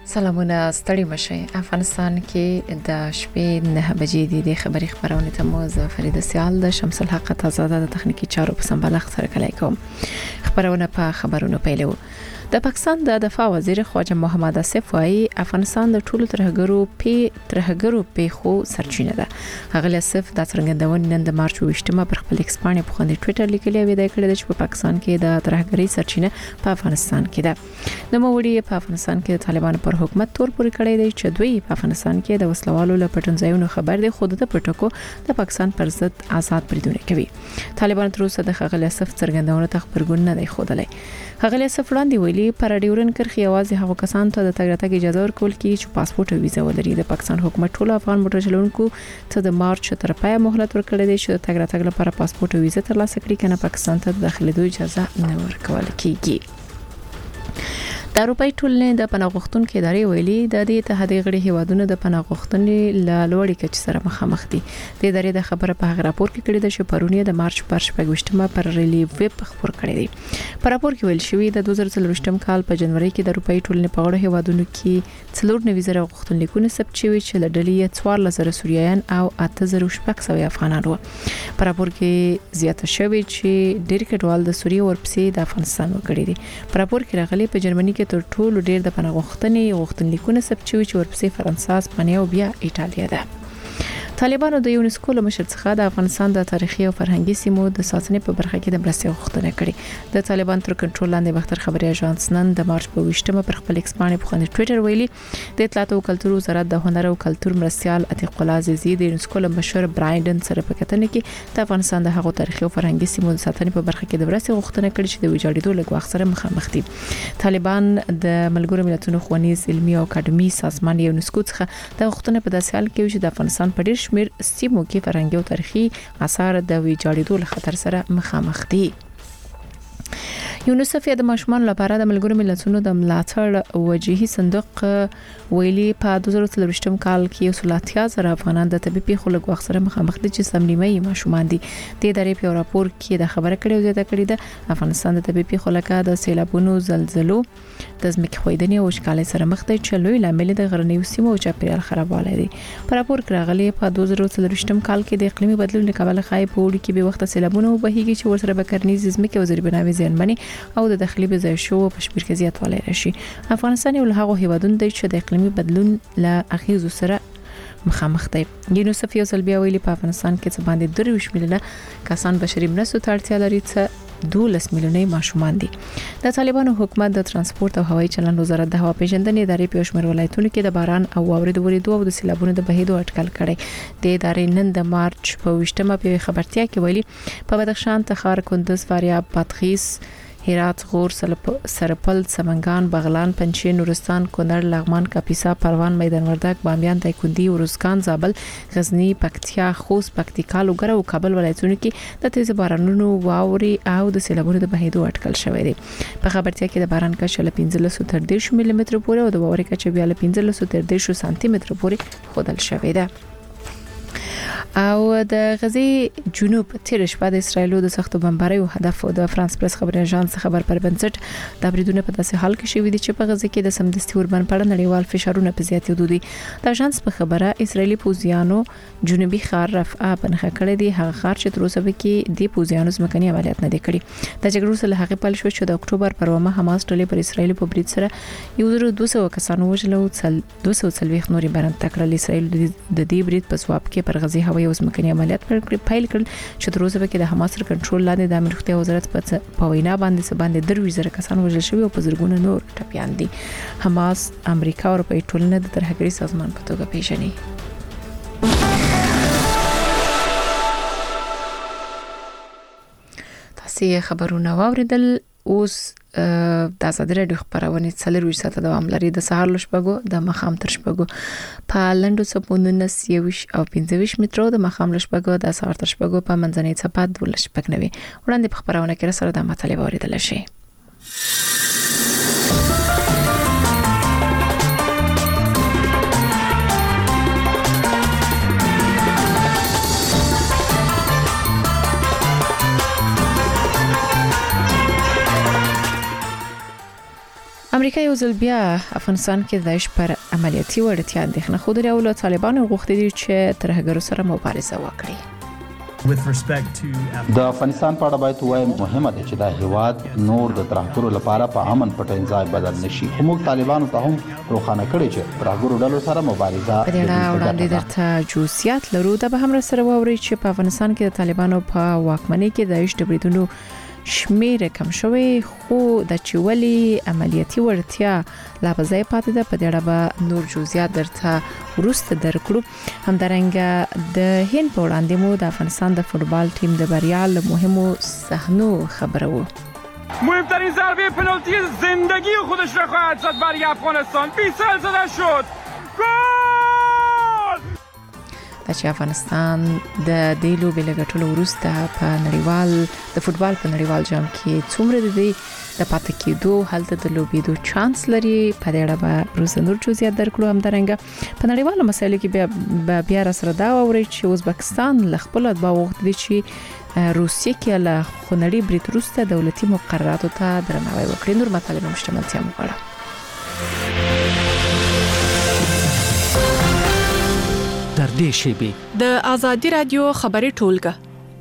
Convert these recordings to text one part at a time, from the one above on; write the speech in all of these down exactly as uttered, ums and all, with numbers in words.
سلامونه ستړي مشه. افغانستان کې د شپې نه بجې دي د خبري خبرونه ته مو زه فریده سیال د شمس الحق تازه د تخنیکی چارو په سمبالښت سره کلای کوم. خبرونه په خبرونو پیلو. د پاکستان د دفاع وزیر خواجه محمد اسف وايي افغانستان د ټولو ترهګرو په ترهګرو په خو سرچینه ده. هغه اسف د څرګندونې نن د مارچ وشتمه پر خپل ایکس باندې په خوندې ټوئیټر لیکلی وی د کړه چې په پاکستان کې د ترهګری سرچینه په افغانستان کې ده. نو موړي په افغانستان کې د طالبانو پر حکومت تور پورې کړی دی چې دوی په افغانستان کې د وسلوالو له پټنځایونو خبر دی خود د پټکو د پاکستان پر ضد آزاد بریدونه کوي. طالبان تر اوسه د خغل اسف څرګندونه ته خبرګون نه دی خوده. خغل اسف وړاندې ویلي پر ډیورن کرخي आवाज هغه کسان ته د تګ راتګ اجازه ورکول کی چې پاسپورت او ویزا ولري. د پاکستان حکومت ټول افغان موټر چلونکو ته د مارچ تر پای مهلت ورکړی دی چې د تګ راتګ لپاره پاسپورت او ویزا ترلاسه کړي کنه پاکستان ته داخليدو اجازه نه ورکول کیږي. د اروپای ټولنې د پناه غوښتونکو ادارې ویلي د دې اتحادیې غړي هیوادونو د پناه غوښتنې له لوړې کچې سره مخامخ دي. د ادارې د خبره په هغه راپور کې کړي ده چې پرونی د مارچ پر شپږمه پر ریلیف ویب خبر کړی دی. په راپور کې ویل شوی د دوه زره څلور کال په جنوري کې د اروپای ټولنې په غړو هیوادونو کې څلور نوي زره غوښتنلیکونه ثبت شوي چې له ډلې څوارلس زره سوریایان او اته زره شپږ سوه افغانان وو. په راپور کې زیاته شوی چې ډېر کډوال د سوریې ورپسې د افغانستان وګړي دي. په راپور کې راغلي په جرمني کې تر ټولو ډیر د پناه غوښتنې غوښتنلیکونه ثبت شوي چې ورپسې فرانسه، اسپانیا او بیا ایټالیا ده. طالبانو د یونسکو له مشر څخه د افغانستان د تاریخي او فرهنګي سیمو د ساتنې په برخه کې د مرستې غوښتنه کړې. د طالبان تر کنټرول لاندې بختر خبري اژانس نن د مارچ په وشتمه پر خپل ایکس باندې په خوندې ټوئیټر ویلي د اطلاعات او کلتور وزارت د هنر او کلتور مرستيال عتیق الله عزیزی د یونسکو له مشر برایډن سره په کتنه کې د افغانستان د هغو تاریخي او فرهنګي سیمو د ساتنې په برخه کې د مرستې غوښتنه کړې چې د ویجاړېدو له وخت سره مخامخ دي. طالبان د ملګرو ملتونو ښوونیز علمي او اکاډمي سازمان یونسکو څخه د غوښتنې په داسې حال کې چې د افغانستان په ډیر شمیر سیمو کې فرهنګي او تاریخي آثار د ویجاړېدو له خطر سره مخامخ دي. یونیسف د ماشومان لپاره د ملګرو ملتونو د ملاتړ وجهي صندوق ویلي په دوه زره څلور کال کې یو سل اتیا زره افغانان د طبي پیښو له وخت سره مخامخ دي چې سمنیمه ماشومان دي. د ادارې په راپور کې د خبره کړې او زیاته کړې ده افغانستان د طبي پیښو لکه د سیلابونو، زلزلو، د ځمکې ښویدنې او وچکالۍ سره مخ دي چې لوی لامل د غرنیو سیمو او چاپیریال خرابوالی دي. په راپور کې راغلي په دوه زره څلور کال کې د اقلیمي بدلون کبله خای په وړي کې به وخت سیلابونه وبهیږي چې ورسره به کرنیز ځمکې او زیربناوي زیانمنې او د داخلي بځای شو په شمیر کې زیاتوالی راشي. افغانستان یو له هغو هیوادونو دی چې د اقلیمي بدلون له اغیزو سره مخامخ دی. یونیسف یو ځل بیا ویلي په افغانستان کې څه باندې درویشت میلیونه کسان بشري مرستو ته اړتیا لري چې دولس میلیونه ماشومان دي. د طالبانو حکومت د ترانسپورت او هوایي چلند وزارت د هوا پیژندنې ادارې په شمیر ولایتونو کې د باران او واورې د ورېدو او د سیلابونو د بهیدو اټکل کړي. د ادارې نن د مارچ په وشتمه په خبرتیا کې ویلي په بدخشان، تخار، کندز، فاریاب، بادغیس، هرات، غور، سرپل، سمنګان، بغلان، پنجشیر، نورستان، کونړ، لغمان، کاپیسا، پروان، میدان وردګ، بامیان، دایکنډي، ورزګان، زابل، غزنی، پکتیا، خوست، پکتیکا، لوګر او کابل ولایتونو کې د تیز بارانونو، واورې او د سیلابونو د بهیدو اټکل شوی دی. په خبرتیا کې د باران کچه له پنځلس تر دېرش ملي متر پورې او د واورې کچه بیا له پنځلس تر دېرش سانتي متر پورې ښودل شوی دی. او د غزې جنوب تیر شپه د اسرایلو د سختو بمباریو هدف د فرانس پریس خبري اژانس خبر پر بنسټ د بریدونو په داسې حال کې شوې دي چې په غزې کې د سمدستي وربن پړ نړیوال فشارونه په زیاتېدو دي. د اژانس په خبره اسرایلی پوځیانو جنوبي ښار رفح په نخښه کړی دی، هغه ښار چې تر اوسه کې د پوځیانو ځمکني عملیات نه دي کړي. د جګړې سره هغه پل شو چې د اکتوبر پر ومه حماس ټولې پر اسرایل په برید سره یو زر دوه سوه کسانو وژل او دوه سوه څلوېښت نورې برند تکړه. اسرایل د دې برید په ځواب کې پر غزې هوایي او ځمکني عملیات پیل کړل چې تر اوسه کې د حماس سره کنټرول لاندې د امیر روغتیا وزارت په وینا باندې باندې دروي زره کسان وژل شوي او په زرګونه نور ټپيان دي. حماس امریکا او اروپای ټولنه د ترهګرۍ سازمان په توګه پیژني. تاسو خبرونه واوریدل. اوس د ازادي راډیو خبرونه څلور ساعته دوام لري. د سهار لشبګو د مخام تر شپګو په لندو سپوندونه سیوش او پنځه مترو د مخام لشبګو د سهار تر شپګو په منځنۍ صفات د لشبګ نوي وړاندې په خبرونه کې سره د مطالبه اوریدل شي. امریکا یو ځل بیا افغانستان کې د داعش پر عملیاتي وړتیا اندېښنه خوده او له طالبانو غوښتي دي چې ترهګرو سره مبارزه وکړي. د افغانستان په اړه باید وایم مهمه ده چې دا هیواد نور د ترهګرو لپاره په امن پټ ځای بدل نشي. موږ طالبانو ته هم روښانه کړی چې ترهګرو ډلو سره مبارزه په دې اړه وړاندې درته جزئیات لرو. دا به هم سره واوري چې په افغانستان کې د طالبانو په واکمنۍ کې د داعش د بریدونو شمیر کم شوی خو د چولي عملیاتي ورتیا لا بځای پاتې ده. په دې اړه به نور جزئیات درته ورسته درکړو. همدارنګه د هند په وړاندې مو د افغانستان د فوتبال ټیم د بریا له مهمو صحنو خبرو. مهمترین ضربه پنالتی زندگی خودش را خواهد زد برای افغانستان. بیسل زده شد. گل! چې افغانستان د دې لوبې لګټلو وروسته په نړیوال د فوتبال په نړیوال جام کې څومره د دې د پاتې کېدو هلته د لوبېدو چانس لري په دې اړه به روز نور جزئیات درکړو. همدارنګه په نړیوالو مسایلو کې بیا بیا را سره دا ووري چې ازبکستان له خپل اتباع وغوښتي چې روسیې کې له خونړي برید وروسته دولتي مقرراتو ته درناوی وکړي. نور مطالب مشتملتیا وکړه. در دې شیبې د ازادي رادیو خبري ټولګه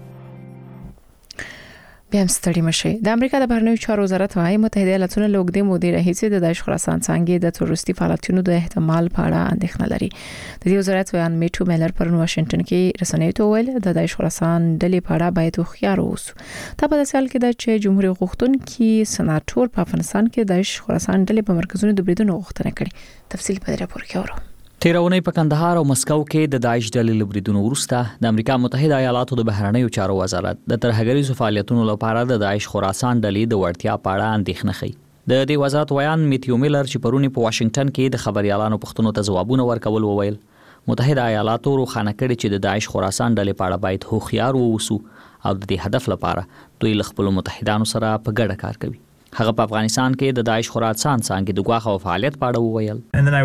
بیا هم ستړي مشي. د امریکا د بهرنیو چارو وزارت وايي متحده ایالاتونه له اوږدې مودې راهیسې د داعش خراسان څنګه د تروریستي فعالیتونو د احتمال په اړه اندېښنه لري. د دې وزارت ویان میټو میلر پر واشنگټن کې رسنیو ته ویل د داعش خراسان ډلې په اړه باید خيار اوسو. دا په داسې حال کې ده چې جمهوریت غوښتونکي سناتور په افغانستان کې د داعش خراسان ډلې په مرکزونو د بریدونو غوښتنه کړې. تفصیل په دې راپور کې اورو. تیرونی په کندهار او مسکو کې د داعش ډلې لبریدونو وروسته د امریکا متحده ایالاتو د بهرنیو چارو وزارت د ترهګریزو فعالیتونو لپاره د داعش خراسان ډلې د وړتیا په اړه اندېښنه کوي. د دې وزارت ویان میټیو میلر چې پرونی په واشنگټن کې د خبريالانو پوښتنو ته ځوابونه ورکول وویل متحده ایالاتو روښانه کړي چې د داعش خراسان ډلې په اړه باید هوښیار واوسو او د دې هدف لپاره دوی له خپل متحدانو سره په ګډه کار کوي. هغه په افغانستان کې د داعش خراسان څنګه د غواخ او فعالیت په اړه وویل.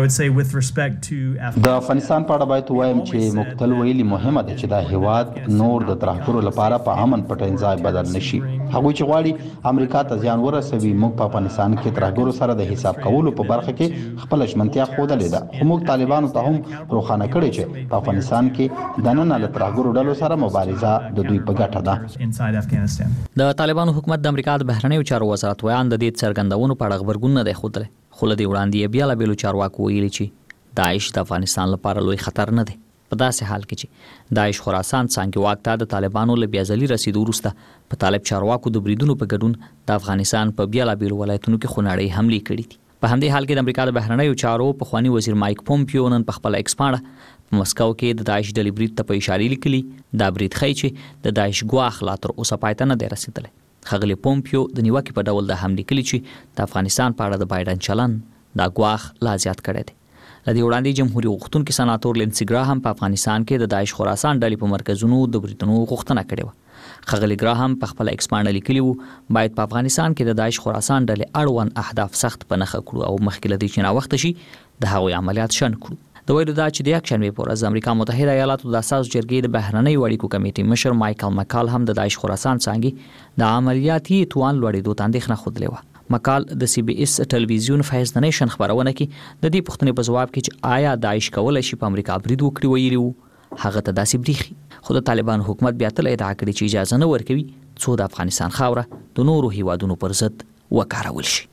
د افغانستان په اړه باید وایم چې مقتل ویلي مهمه ده چې دا هیواد نور د ترهګرو لپاره په امن پټ ځای بدل نشي. هغه چې غواړي امریکا ته ځان ورسوي موږ په افغانستان کې ترهګرو سره د حساب کولو په برخه کې خپل ژمنتیا خوده ده. خو موږ طالبانو ته هم روښانه کړی چې په افغانستان کې د نن له ترهګرو ډلو سره مبارزه د دوی په ګټه ده. د طالبانو حکومت د امریکا د بهرنیو چارو وزارت د دې څرګندونو په اړه خبرګون نه دی خوده. خو له دې وړاندې بیا له بیلو چارواکو ویلي چې داعش د افغانستان لپاره لوی خطر نه دی. په داسې حال کې چې داعش خراسان څنګه واکته د طالبانو له بیازلي رسیدو وروسته په طالب چارواکو د بریدونو په ګډون د افغانستان په بیا له بیلو ولایتونو کې خونړۍ حملې کړې دي. په همدې حال کې د امریکا د بهرنیو چارو په خواني وزیر مایک پومپیو نن په خپل ایکس باندې په مسکو کې د داعش ډلې برید ته په اشاره لیکلي دا برید خی چې د داعش غواخ لا تر اوسه پاتې نه دی رسیدلی. خغلی پومپیو د نیوکې په ډول د حملې کلی چې د افغانستان په اړه د بایدن چلن دا غواخ لا زیات کړی دی. لدی وړاندې جمهوریت غوښتونکي سناتور لینسي ګراهام په افغانستان کې د داعش خراسان ډلې په مرکزونو د بریدونو غوښتنه کړې و. خغلی ګراهام په خپل ایکس باندې لیکلی و باید په افغانستان کې د داعش خراسان ډلې اړوند اهداف سخت په نخښه کړو او مخکې لدی چې نا وخت شي د هغوی عملیات شن کړو. د ویلو دا چې د یک شنبه پر ورځ امریکا متحده ایالاتو د اساس جرګې د بهرنیو اړیکو کمیټې مشر مایکل مکال هم د داعش خراسان څنګه د عملیاتي توان لوړېدو ته اندېښنه خوده و. مکال د سی بي اس ټلویزیون فیض نشن خبرونه کې د دې پوښتنې په جواب کې چې آیا داعش کولای شي په امریکا برید وکړي ویلي هغه ته داسې بریخي. خو د طالبان حکومت بیا تل ادعا کړې چې اجازه نه ورکوي څو د افغانستان خاوره د نورو هیوادونو پر ضد وکارول شي.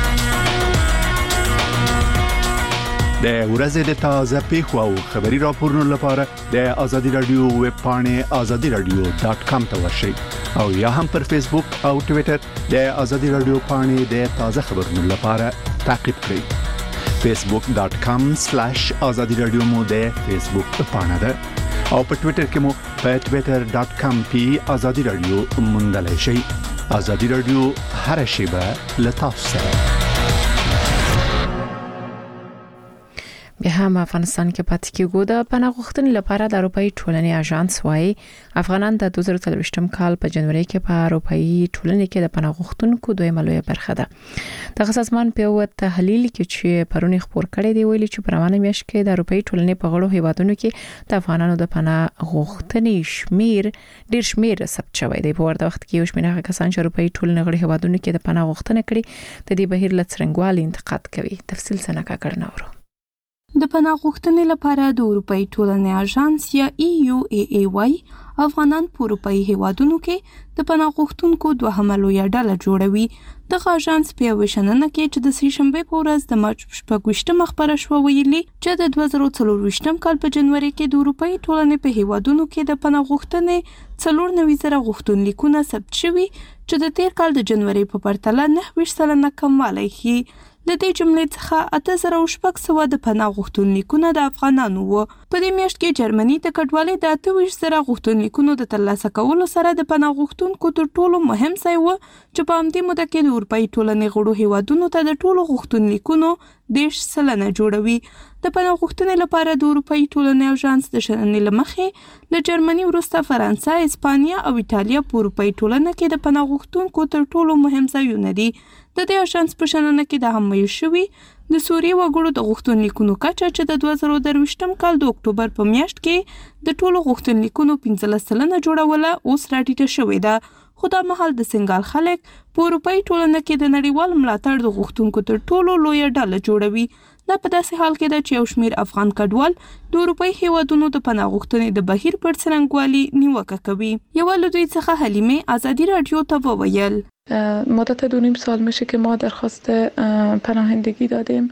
د ورځې د تازه پیښو او خبري راپورونو لپاره د ازادي رادیو ویب پاڼې ازادي رادیو ډاټ کام ته ورشئ او یا هم پر فیسبوک او ټوئیټر د ازادي رادیو پاڼې د تازه خبرونو لپاره تعقیب کړئ. فیسبوک ډاټ کام سلیش ازادي رادیو مو د فیسبوک پاڼه ده او په ټوئیټر کې مو په ټوئیټر ډاټ کام پی ازادي رادیو موندلای شئ. ازادي رادیو هر شیبه له تاسو سره. بیا هم افغانستان کې پاتې کېږو. د پناه غوښتنې لپاره د اروپאי ټولنې اژانس وايي افغانان د دوه زره څلوېښتم کال په جنوري کې په اروپאי ټولنې کې د پناه غوښتونکو دویمه لویه برخه ده. د سازمان په یو تحلیل کې چې پرونی خبر کړی دی ویلي چې په روانه میاشت کې د اروپאי ټولنې په غړو هیوادونو کې د افغانانو د پناه غوښتنې شمیر ډیر شمیر ثبت شوی دی. په ورته وخت کې یو شمېر کسان چې اروپאי ټولنې غړي هیوادونو کې د پناه غوښتنه کړې د دې بهیر لڅرنګوالي انتقاد کوي. تفصیل څنګه کړنه ورو. د پناه غوښتنې لپاره د اروپאי ټولنې اژانس یا ای یو ای ای وايي افغانان په اروپאי هیوادونو کې د پناه غوښتونکو دوهمه لویه ډله جوړوي. د اژانس په یوه شننه کې چې د سې شنبې په ورځ د مارچ شپږویشتمه خبره شوه ویلي چې د دوه زره څلورویشتم کال په جنوري کې د اروپאי ټولنې په هیوادونو کې د پناه غوښتنې څلور نوي زره غوښتنلیکونه ثبت شوي چې د تیر کال د جنوري په پرتله نهه ویشت سلنه کموالی ښيي. د دې جملې څخه اته زره شپږ سوه د پناه غوښتنلیکونه د افغانانو وو. په دې میاشت کې جرمني د کډوالۍ د اته ویشت زره غوښتنلیکونو د ترلاسه کولو سره د پناه غوښتونکو تر ټولو مهم ځای و چې په همدې موده کې د اروپאי ټولنې غړو هیوادونو ته د ټولو غوښتنلیکونو دېرش سلنه جوړوي. د پناه غوښتنې لپاره د اروپאי ټولنې اژانس د شننې له مخې له جرمني وروسته فرانسه، اسپانیا او ایټالیا په اروپאי ټولنه کې د پناه غوښتونکو تر ټولو مهم ځایونه دي. د دې اژانس په شننه کې د هم ویل شوي د سوریې وګړو د غوښتنلیکونو کچه چې د دوه زره درویشتم کال د اکتوبر په میاشت کې د ټولو غوښتنلیکونو پنځلس سلنه جوړوله اوس راټیټه شوې ده. خو دا مهال د سنګال خلک په اروپאי ټولنه کې د نړیوال ملاتړ د غوښتونکو تر ټولو لویه ډله جوړوي. دا په داسې حال کې ده چې یو شمېر افغان کډوال د اروپאי هیوادونو د پناه غوښتنې د بهیر پر څرنګوالي نیوکه کوي. یوه له دوی څخه حلیمه آزادی رادیو ته وویل مدت دو نیم سال میشه که ما درخواست پناهندگی دادیم.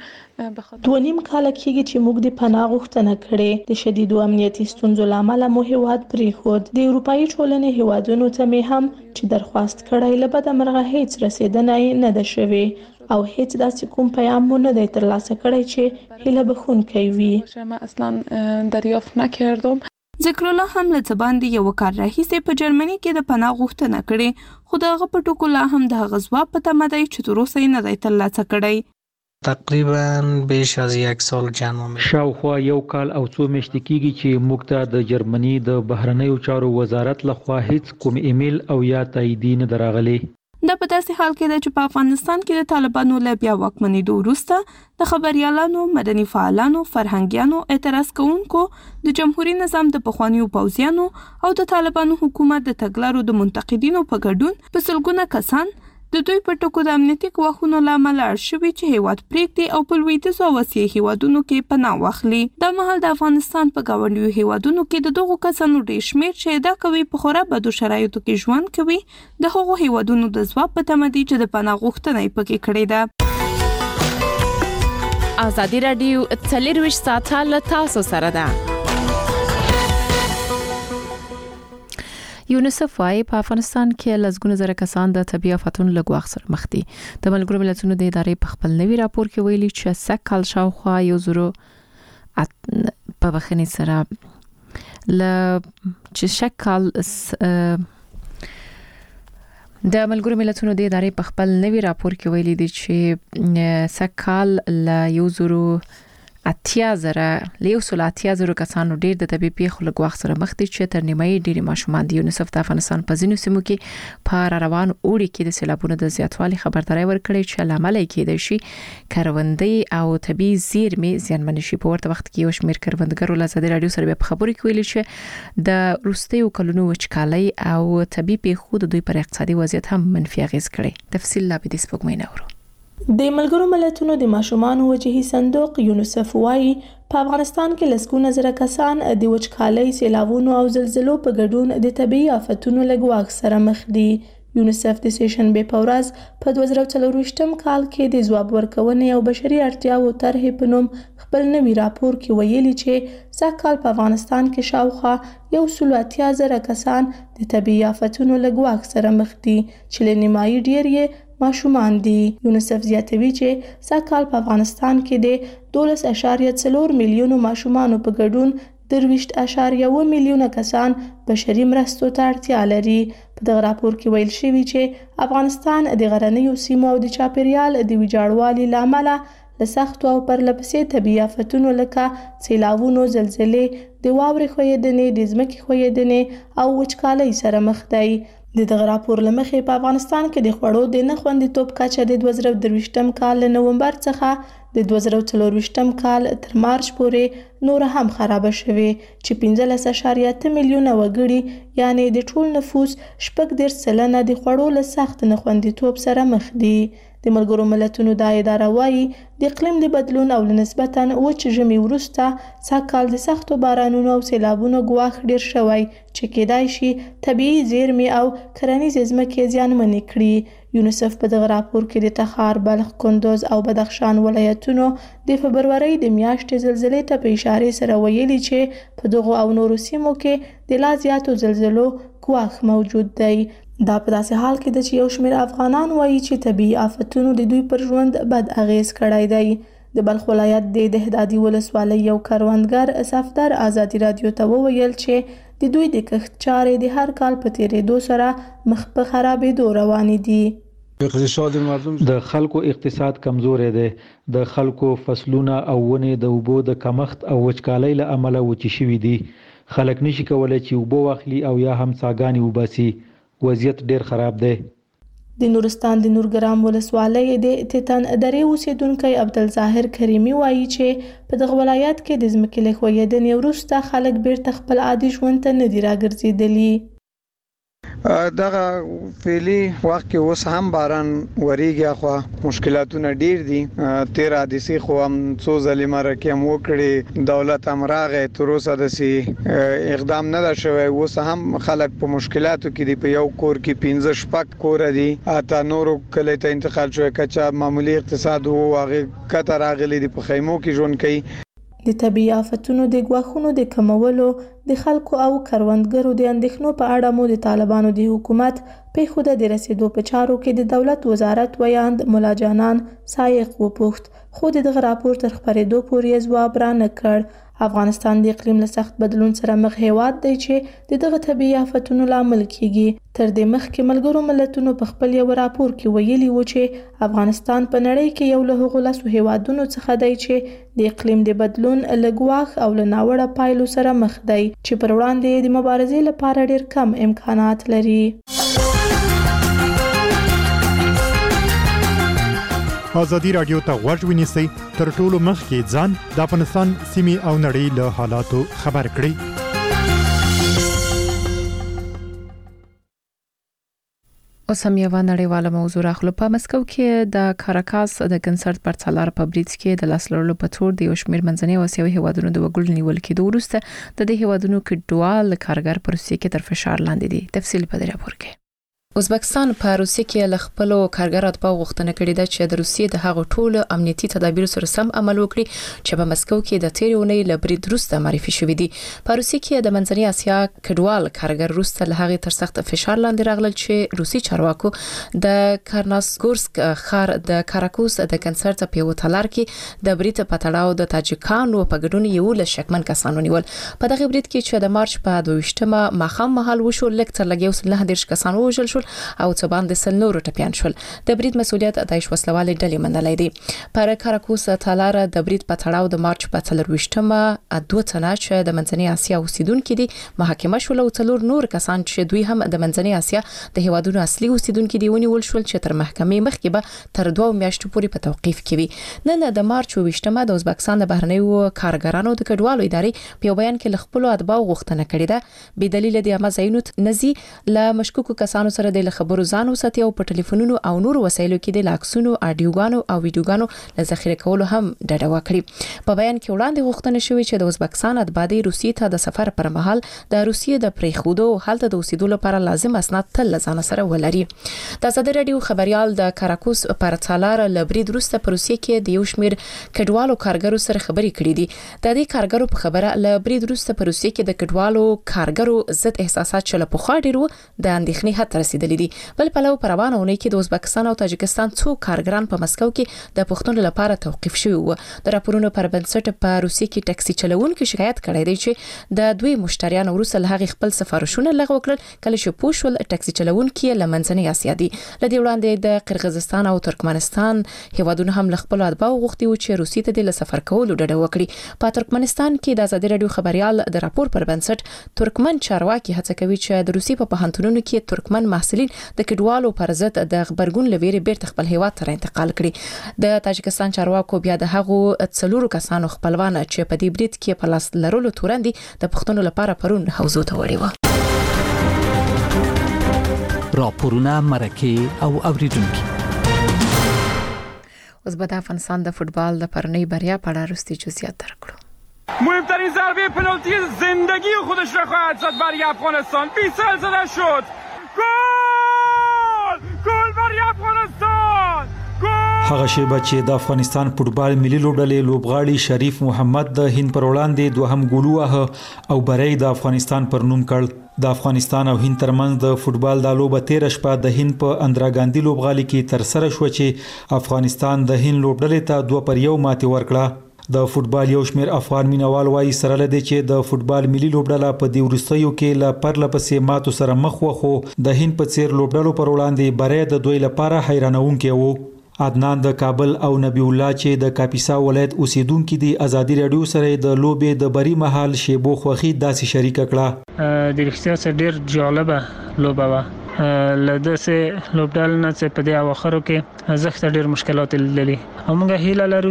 دو نیم کال کېږي چې موږ د پناه غوښتنه کړې. د شدیدو امنیتي ستونزو له امله مو هیواد پرېښود. د اروپאי ټولنې هیوادونو ته مې هم چې درخواست کړی له بده مرغه هیڅ رسیدنه نه ده شوې او هیڅ داسې کوم پیام مو نه دی ترلاسه کړی چې هیله بښونکی وي. ما اصلا دریافت نکردم. ذکر الله هم له ځباندې یو کار راهیسې په جرمني کې د پناه غوښتنه کړې خو د هغه په ټکو لا هم د هغه ځواب په تمه دی چې تر اوسه یې نه دی ترلاسه کړی. تقریبا بیش از یک سال جمع شاوخوا یو کال او څو میاشتې کېږي چې موږ ته د جرمني د بهرنیو چارو وزارت لخوا هیڅ کوم ایمیل او یا تاییدي نه دراغلي. دا په داسې حال کې ده چې په افغانستان کې د طالبانو له بیا واکمنېدو وروسته د خبريالانو، مدني فعالانو، فرهنګیانو، اعتراض کوونکو، د جمهوریت نظام د پخوانیو پوځیانو او د طالبانو حکومت د تګلارو د منتقدینو په ګډون په سلګونه کسان د دوی په ټکو د امنیتي ګواښونو له امله اړ شوي چې هیواد پرېږدي او په لویدیځو او اسیایي هیوادونو کې پناه واخلي. دا مهال د افغانستان په ګاونډیو هیوادونو کې د دغو کسانو ډېر شمېر چې ادعا کوي په خورا بدو شرایطو کې ژوند کوي د هغو هیوادونو د ځواب په تمه دي چې د پناه غوښتنه یې پکې کړې ده. آزادي رادیو څلرویشت ساعته له تاسو سره ده. یونیسف وايي په افغانستان کې لږونه زره کسان د طبي آفاتونو له ګواښ سره مخ دي. د ملګرو ملتونو د ادارې په خپل نوي راپور کې ویلي چې سکهال شاوخوا یو زرو په بخښنې سره ل چې شکل د ملګرو ملتونو د ادارې په خپل نوي راپور کې ویلي دي چې سکهال ل یو زرو اتیا زره لیو سل اتیا زره کسانو ډیر د طبي پیښو له ګواښ سره مخ دي چې تر نیمایي ډیری ماشومان دي. یونیسف د افغانستان په ځینو سیمو کې په روان اوړي کې د سیلابونو د زیاتوالي خبرداري ورکړې چې لامل یې کېدای شي کروندې او طبي زیرمې زیانمن شي. په ورته وخت کې یو شمېر کروندګرو له آزادي رادیو سره په خبرو کې ویلي چې د روستیو کلونو وچکالۍ او طبي پیښو د دوی پر اقتصادي وضعیت هم منفي اغیز کړی. تفصیل لا به د سپوږمۍ نورو. د ملګرو ملتونو د ماشومان وجهي صندوق یونیسف وايي په افغانستان کې لسګونه زره کسان د وچکالۍ، سیلابونو او زلزلو په ګډون د طبي آفتونو له ګواښ سره مخ دي. یونیسف د سې شنبې په ورځ په دوه زره څلورویشتم کال کې د ځواب ورکونې او بشري اړتیاو طرحې په نوم خپل نوي راپور کې ویلي چې سږکال په افغانستان کې شاوخوا یو سل اتیا زره کسان د طبي آفتونو له ګواښ سره مخ دي چې له نیمایي ډېر یې ماشومان دي. یونیسف زیاتوي چې سږکال په افغانستان کې د دولس اعشاریه څلور میلیونو ماشومانو په ګډون درویشت اعشاریه اووه میلیونه کسان بشري مرستو ته اړتیا لري. په دغه راپور کې ویل شوي چې افغانستان د غرنیو سیمو او د چاپیریال د ویجاړوالي له امله له سختو او پرلپسې طبیعي آفتونو لکه سیلاوونو، زلزلې، د واورې ښویېدنې، د ځمکې ښویېدنې او وچکالۍ سره مخ دی. د دغه راپور له مخې په افغانستان کې د خوړو د نه خوندیتوب کچه د دوه زره درویشتم کال له نومبر څخه د دوه زره څلورویشتم کال تر مارچ پورې نور هم خرابه شوې چې پنځلس اعشاریه اته میلیونه وګړي یعنی د ټول نفوس شپږ دېرش سلنه د خوړو له سخت نه خوندیتوب سره مخ دي. د ملګرو ملتونو دا اداره وایي د اقلیم د بدلون او نسبتاً وچ ژمي وروسته سږکال د سختو بارانونو او سیلابونو ګواښ ډیر شوی چې کېدای شي طبیعي زیرمې او کرنیزې ځمکې زیانمنې کړي. یونیسف په دغه راپور کې د تخار، بلخ، کندوز او بدخشان ولایتونو د فبرورۍ د میاشتې زلزلې ته په اشارې سره ویلي چې په دغو او نورو سیمو کې د لا زیاتو زلزلو ګواښ موجود دی. دا په داسې حال کې ده چې یو شمېر افغانان وایي چې طبیعي آفتونو د دوی پر ژوند بد اغیز کړی دی. د بلخ ولایت د دهدادي ولسوالۍ یو کروندګر صفدر ازادي رادیو ته وویل چې د دوی د کښت چارې د هر کال په تیریدو سره مخ په خرابېدو روانې دي. اقتصاد مردم د خلکو اقتصاد کمزورې دی. د خلکو فصلونه او ونې د اوبو د کمښت او وچکالۍ له امله وچې شوي دي. خلک نشي کولای چې اوبه واخلي او یا هم څاګانې وباسي. وضعیت ډیر خراب دی. د نورستان د نورګرام ولسوالۍ د تیتن درې اوسیدونکی عبدالظاهر کریمي وایي چې په دغه ولایت کې د ځمکې له ښویېدنې وروسته خلک بیرته خپل عادي ژوند ته نه دي راګرځېدلي. دغه فعلی وخت کې اوس هم باران وریږي خو مشکلاتونه ډیر دي. تیر حادثه خو هم څو ځلې مرکه هم وکړي، دولت هم راغی، تر اوسه د اقدام نه ده شوی. اوس هم خلک په مشکلاتو کې دي. په یو کور کې پنځه شپږ کور دي، اته نورو کلی ته انتقال شوی. کچا معمولی اقتصاد وو هغه کته راغلي دي، په خیمو کې ژوند کوي. د طبیعي آفتونو د ګواښونو د کمولو د خلکو او کروندګرو د اندېښنو په اړه مو د طالبانو د حکومت پیښو د رسیدو په چارو کې د دولت وزارت ویاند مولا جانان سایق وپوښت، خو دغه راپور تر خپرېدو پورې ځواب را نه کړ. افغانستان د اقلیم له سخت بدلون سره مخ هیواد دی چې د دغه طبیعي آفتونو لامل کیږي. تر دې مخکې ملګرو ملتونو په خپل یو راپور کې ویلي و چې افغانستان په نړۍ کې یو له هغو لسو هیوادونو څخه دی چې د اقلیم د بدلون له ګواښ او له ناوړه پایلو سره مخ دی، چې پر وړاندې د مبارزې لپاره ډیر کم امکانات لري. ازادي رادیو ته غوږ ونیسئ، تر ټولو مخکې ځان د افغانستان سیمې او نړۍ له حالاتو خبر کړئ. اوس هم یوه نړیواله موضوع راخلو. په مسکو کې د کاراکاس د کنسرت پر څلار په بریټ کې د لاس لرلو په تور د یو شمېر منځني او اسیوي هیوادونو د وګړو نیول کېدو وروسته د دې هیوادونو کډوال کارګر په روسیې کې تر فشار لاندې دي. تفصیل په دې راپور کې. ازبکستان په روسیې کې له خپل کارګر اتباع غوښتنه کړې ده چې د روسیې د هغو ټولو امنیتي تدابیر سره سم عمل وکړي چې په مسکو کې د تیرې اونۍ له برید وروسته معرفي شوې دي. په روسیې کې د منځني اسیا کډوال کارګر وروسته له هغې تر سخت فشار لاندې راغلل چې روسي چارواکو د کارناسګورسک ښار د کاراکوس د کنسرت په یو تالار کې د برید په تړاو د تاجکانو په ګډون یو له شکمن کسانو نیول. په دغه برید کې چې د مارچ په دوه ویشتمه ماښام مهال وشو، لږ تر لږ یو سل نه دېرش کسان ووژل شول او څه باندې سل نور ټپیان شول. د برید مسؤلیت د وسلوالې ډلې منلای دي. پر کاراکوس تالار د برید په تړاو د مارچ په څلور ویشتمه دوه تنه چې د منځني اسیا اوسیدونکو دي محاکمه شول او څلور نور کسان چې دوی هم د منځني اسیا د هیوادونو اصلي اوسیدونکو دي ونیول شول چې تر محکمې مخکې به تر دوه میاشتو پورې په توقیف کې وي. نن د مارچ ویشتمه د ازبکستان د بهرنیو کارګرانو د کډوالو ادارې په بیان کې خپل اتباع غوښتنه کړې ده به دلیل د امازینو نزي له مشکوکو کسانو سره د خبرو ځان وساتي او په ټلیفونونو او نور وسایلو کې د لاکسونو، اډیوګانو او ویډیوګانو له ذخیره کولو هم ډډه وکړي. په بیان کې وړاندې غوښتنه شوې چې د ازبکستان اتباع د روسیې ته د سفر پر مهال د روسیې د پریښودو او هلته د اوسېدو لپاره لازم اسناد تل له ځان سره ولري. د ازادي رادیو خبريال د کاراکوس پر تالار له برید وروسته په روسیې کې د یو شمېر کډوالو کارګرو سره خبرې کړې دي. د دې کارګرو په خبره له برید وروسته په روسیې کې د کډوالو کارګرو ضد احساسات چې له پخوا ډېر وو د اندېښنې حد ته رسیدلي رسیدلې دي. بل پلو پر روانه ونې کې د ازبکستان او تاجکستان څو کارګران په مسکو کې د پښتون لپاره توقيف شوی وو. د راپورونو پر بنسټ په روسي کې ټاکسي چلوونکو شکایت کړی دی چې د دوی مشتریان وروسته له هغه خپل سفارشونه لغوه کړل کله چې پوښول ټاکسي چلوونکي لمنځنۍ اسیا دي. لدې وړاندې د قرغیزستان او ترکمنستان هیوادونو هم له خپل اتباع غوښتي و چې روسي ته د سفر کولو ډډه وکړي. په ترکمنستان کې د ازادي رادیو خبريال د راپور پر بنسټ ترکمن چارواکي هڅه کوي چې د روسي په پوهنتونونو کې ترکمن محصلین د کډوالو پر ضد د خبرګون لويري بیرته خپل هیواد ته انتقال کړي. د تاجکستان چارواکو بیا د هغو څلورو کسانو خپلوان چې په دې بریټ کې په لاس لرلو تورندې د پښتون لپاره پرون حوزو ته وړي و. راپورونه مرکه او اوریدونکو. اوس به د افغانستان د فوتبال د پرنۍ بریا په اړه وروستي جزئیات درکړو. مهمترین ضربه پنالتی زندگی خودش را خواهد زد برای افغانستان. بیسل زده شد. گل! گل برای افغانستان! هغه شیبه چې د افغانستان فوتبال ملي لوبډلې لوبغاړي شریف محمد د هند پر وړاندې دوهم ګول وهه او بری د افغانستان پر نوم کړ. د افغانستان او هند ترمنځ د فوتبال د لوبه تیر شپه د هند په اندرا ګاندی لوبغالي کې تر سره شو چې افغانستان د هند لوبډلې ته دوه پر یو ماتې ورکړه. د فوتبال یو شمیر افغان مینوال وایي سره لدی چې د فوتبال ملي لوبډله په دې ورستیو کې لا پرله پسې ماتو سره مخ وخو د هند په څیر لوبډلو پر وړاندې بری د دوی لپاره حیرانونکي وو. عدنان د کابل او نبی الله چې د کاپیسا ولایت اوسیدونکو دي ازادي رادیو سره د لوبې د بری محل شیبو خوخي داسې شریک کړه. د رښتیا سره ډیر جالبه لوبه و. لده سه لوبډال نه چې په دې اواخرو کې زخت ډیر مشکلات لیدلې. همغه هیله لرو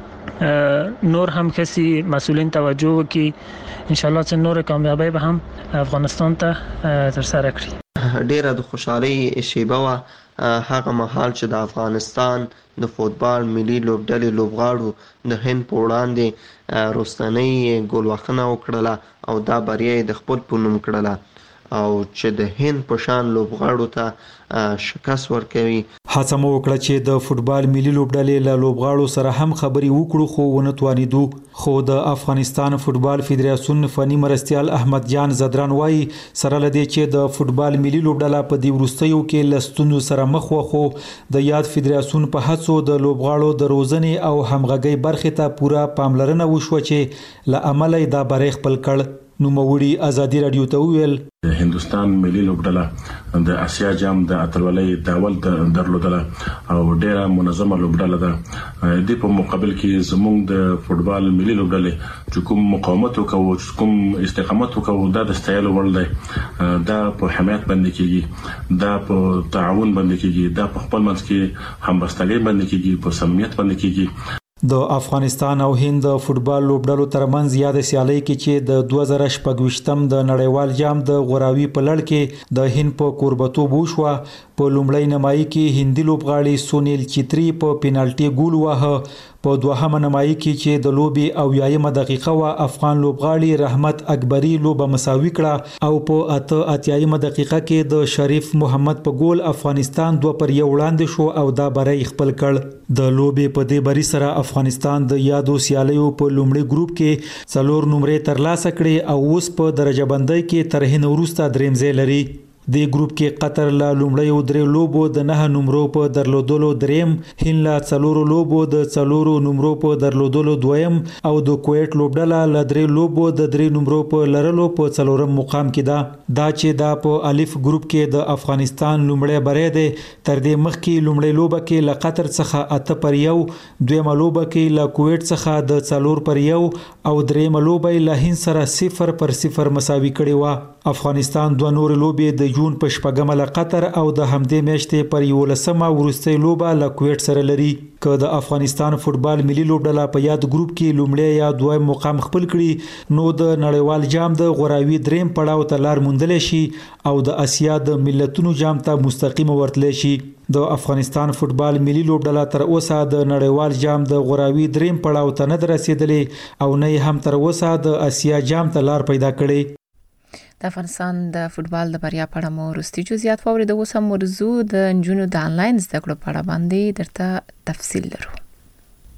چې نور هم کسي مسؤلین توجه وکړي ان شاء الله چې نور کامیابی به هم افغانستان ته تر سره کړي. ډیره د خوشحالي شیبه و هغه مهال چې د افغانستان د فوتبال ملي لوبډلې لوبغاړو د هند په وړاندې روستنۍ ګول وخنه وکړه او دا بریا د خپل په نوم کړله او چې د هند په شان لوبغاړو ته شکست ورکوي. هڅه مو وکړه چې د فوتبال ملي لوبډلې له لوبغاړو سره هم خبري وکړو خو ونه توانیدو. خو د افغانستان فوتبال فدراسیون فني مرستيال احمد جان زدران وایي سره لدی چې د فوتبال ملي لوبډله په دې ورستیو کې لستونو سره مخ وخو د یاد فدراسیون په هڅو د لوبغاړو د روزنې او همغږي برخه ته پوره پاملرنه وشو چې ل عمل دا بری خپل کړ. نو موړي ازادي رادیو ته ویل د هندستان ملي لوبډله د اسیا جام د اتلولۍ داول درلودله او ډیره منظمه لوبډله ده. د په مقابل کې زموږ د فوتبال ملي لوبډله چې کوم مقاومت وکاو کوم استقامت وکاو دا د ستایلو وړ دی. دا په حمایت باندې کیږي دا په تعاون باندې کیږي دا په خپل منځ کې همبستګۍ باندې کیږي په صمیمیت باندې کیږي. د افغانستان او هند فوتبال لوبډلو ترمنځ یاد سیالي کې چې د دوه زره شپږ د نړیوال جام د غوراوي په لړ کې د هند په کوربتوب وشو. په لومړی نمایي کې هندي لوبغاړي سونیل چتری په پینالټي ګول وهه. په دوهمه نمایي کې چې د لوبي او یایمه دقیقه وا افغان لوبغاړي رحمت اکبری لوبه مساوي کړه او په اته اتیایمه دقیقه کې د شریف محمد په ګول افغانستان دوه پر یو وړاندې شو او دا بری خپل کړ. د لوبي په دې بری سره افغانستان د یادو سیالیو په لومړي ګروپ کې څلور نمرې ترلاسه کړې او اوس په درجه بندۍ کې تر هند وروسته دریم ځای لري. د ګروپ کې قطر له لومړی او درې لوبو د نه نمرو په درلودلو دریم، هند له څلورو لوبو د څلورو نمرو په درلودلو دویم او د کویت لوبډله له درې لوبو د درې نمرو په لرلو په څلورم مقام کې ده. دا چې دا په الف ګروپ کې د افغانستان لومړی بری دی. تر دې مخکې لومړی لوبه کې له قطر څخه اته پر یو، دویمه لوبه کې له کویت څخه د څلور پر یو او دریمه لوبه له هند سره صفر پر صفر مساوي کړې و. افغانستان دوه نور لوبې د جون په شپږمه له قطر او د همدې میاشتې پر یولسمه وروستۍ لوبه له کویت سره لري. که د افغانستان فوتبال ملي لوبډله په یاد ګروپ کې لومړی یا دویم مقام خپل کړي نو د نړیوال جام د غوراوي دریم پړاو ته لار موندلی شي او د اسیا د ملتونو جام ته مستقیم ورتلی شي. د افغانستان فوتبال ملي لوبډله تر اوسه د نړیوال جام د غوراوي دریم پړاو ته نه رسیدلې او نه هم تر اوسه د اسیا جام ته لار پیدا کړي. د افغانستان د فوتبال د بریا په اړه مو وروستي جزئیات واورید. اوس هم موضوع د نجونو د انلاین زده کړو په اړه باندې درته تفصیل لرو.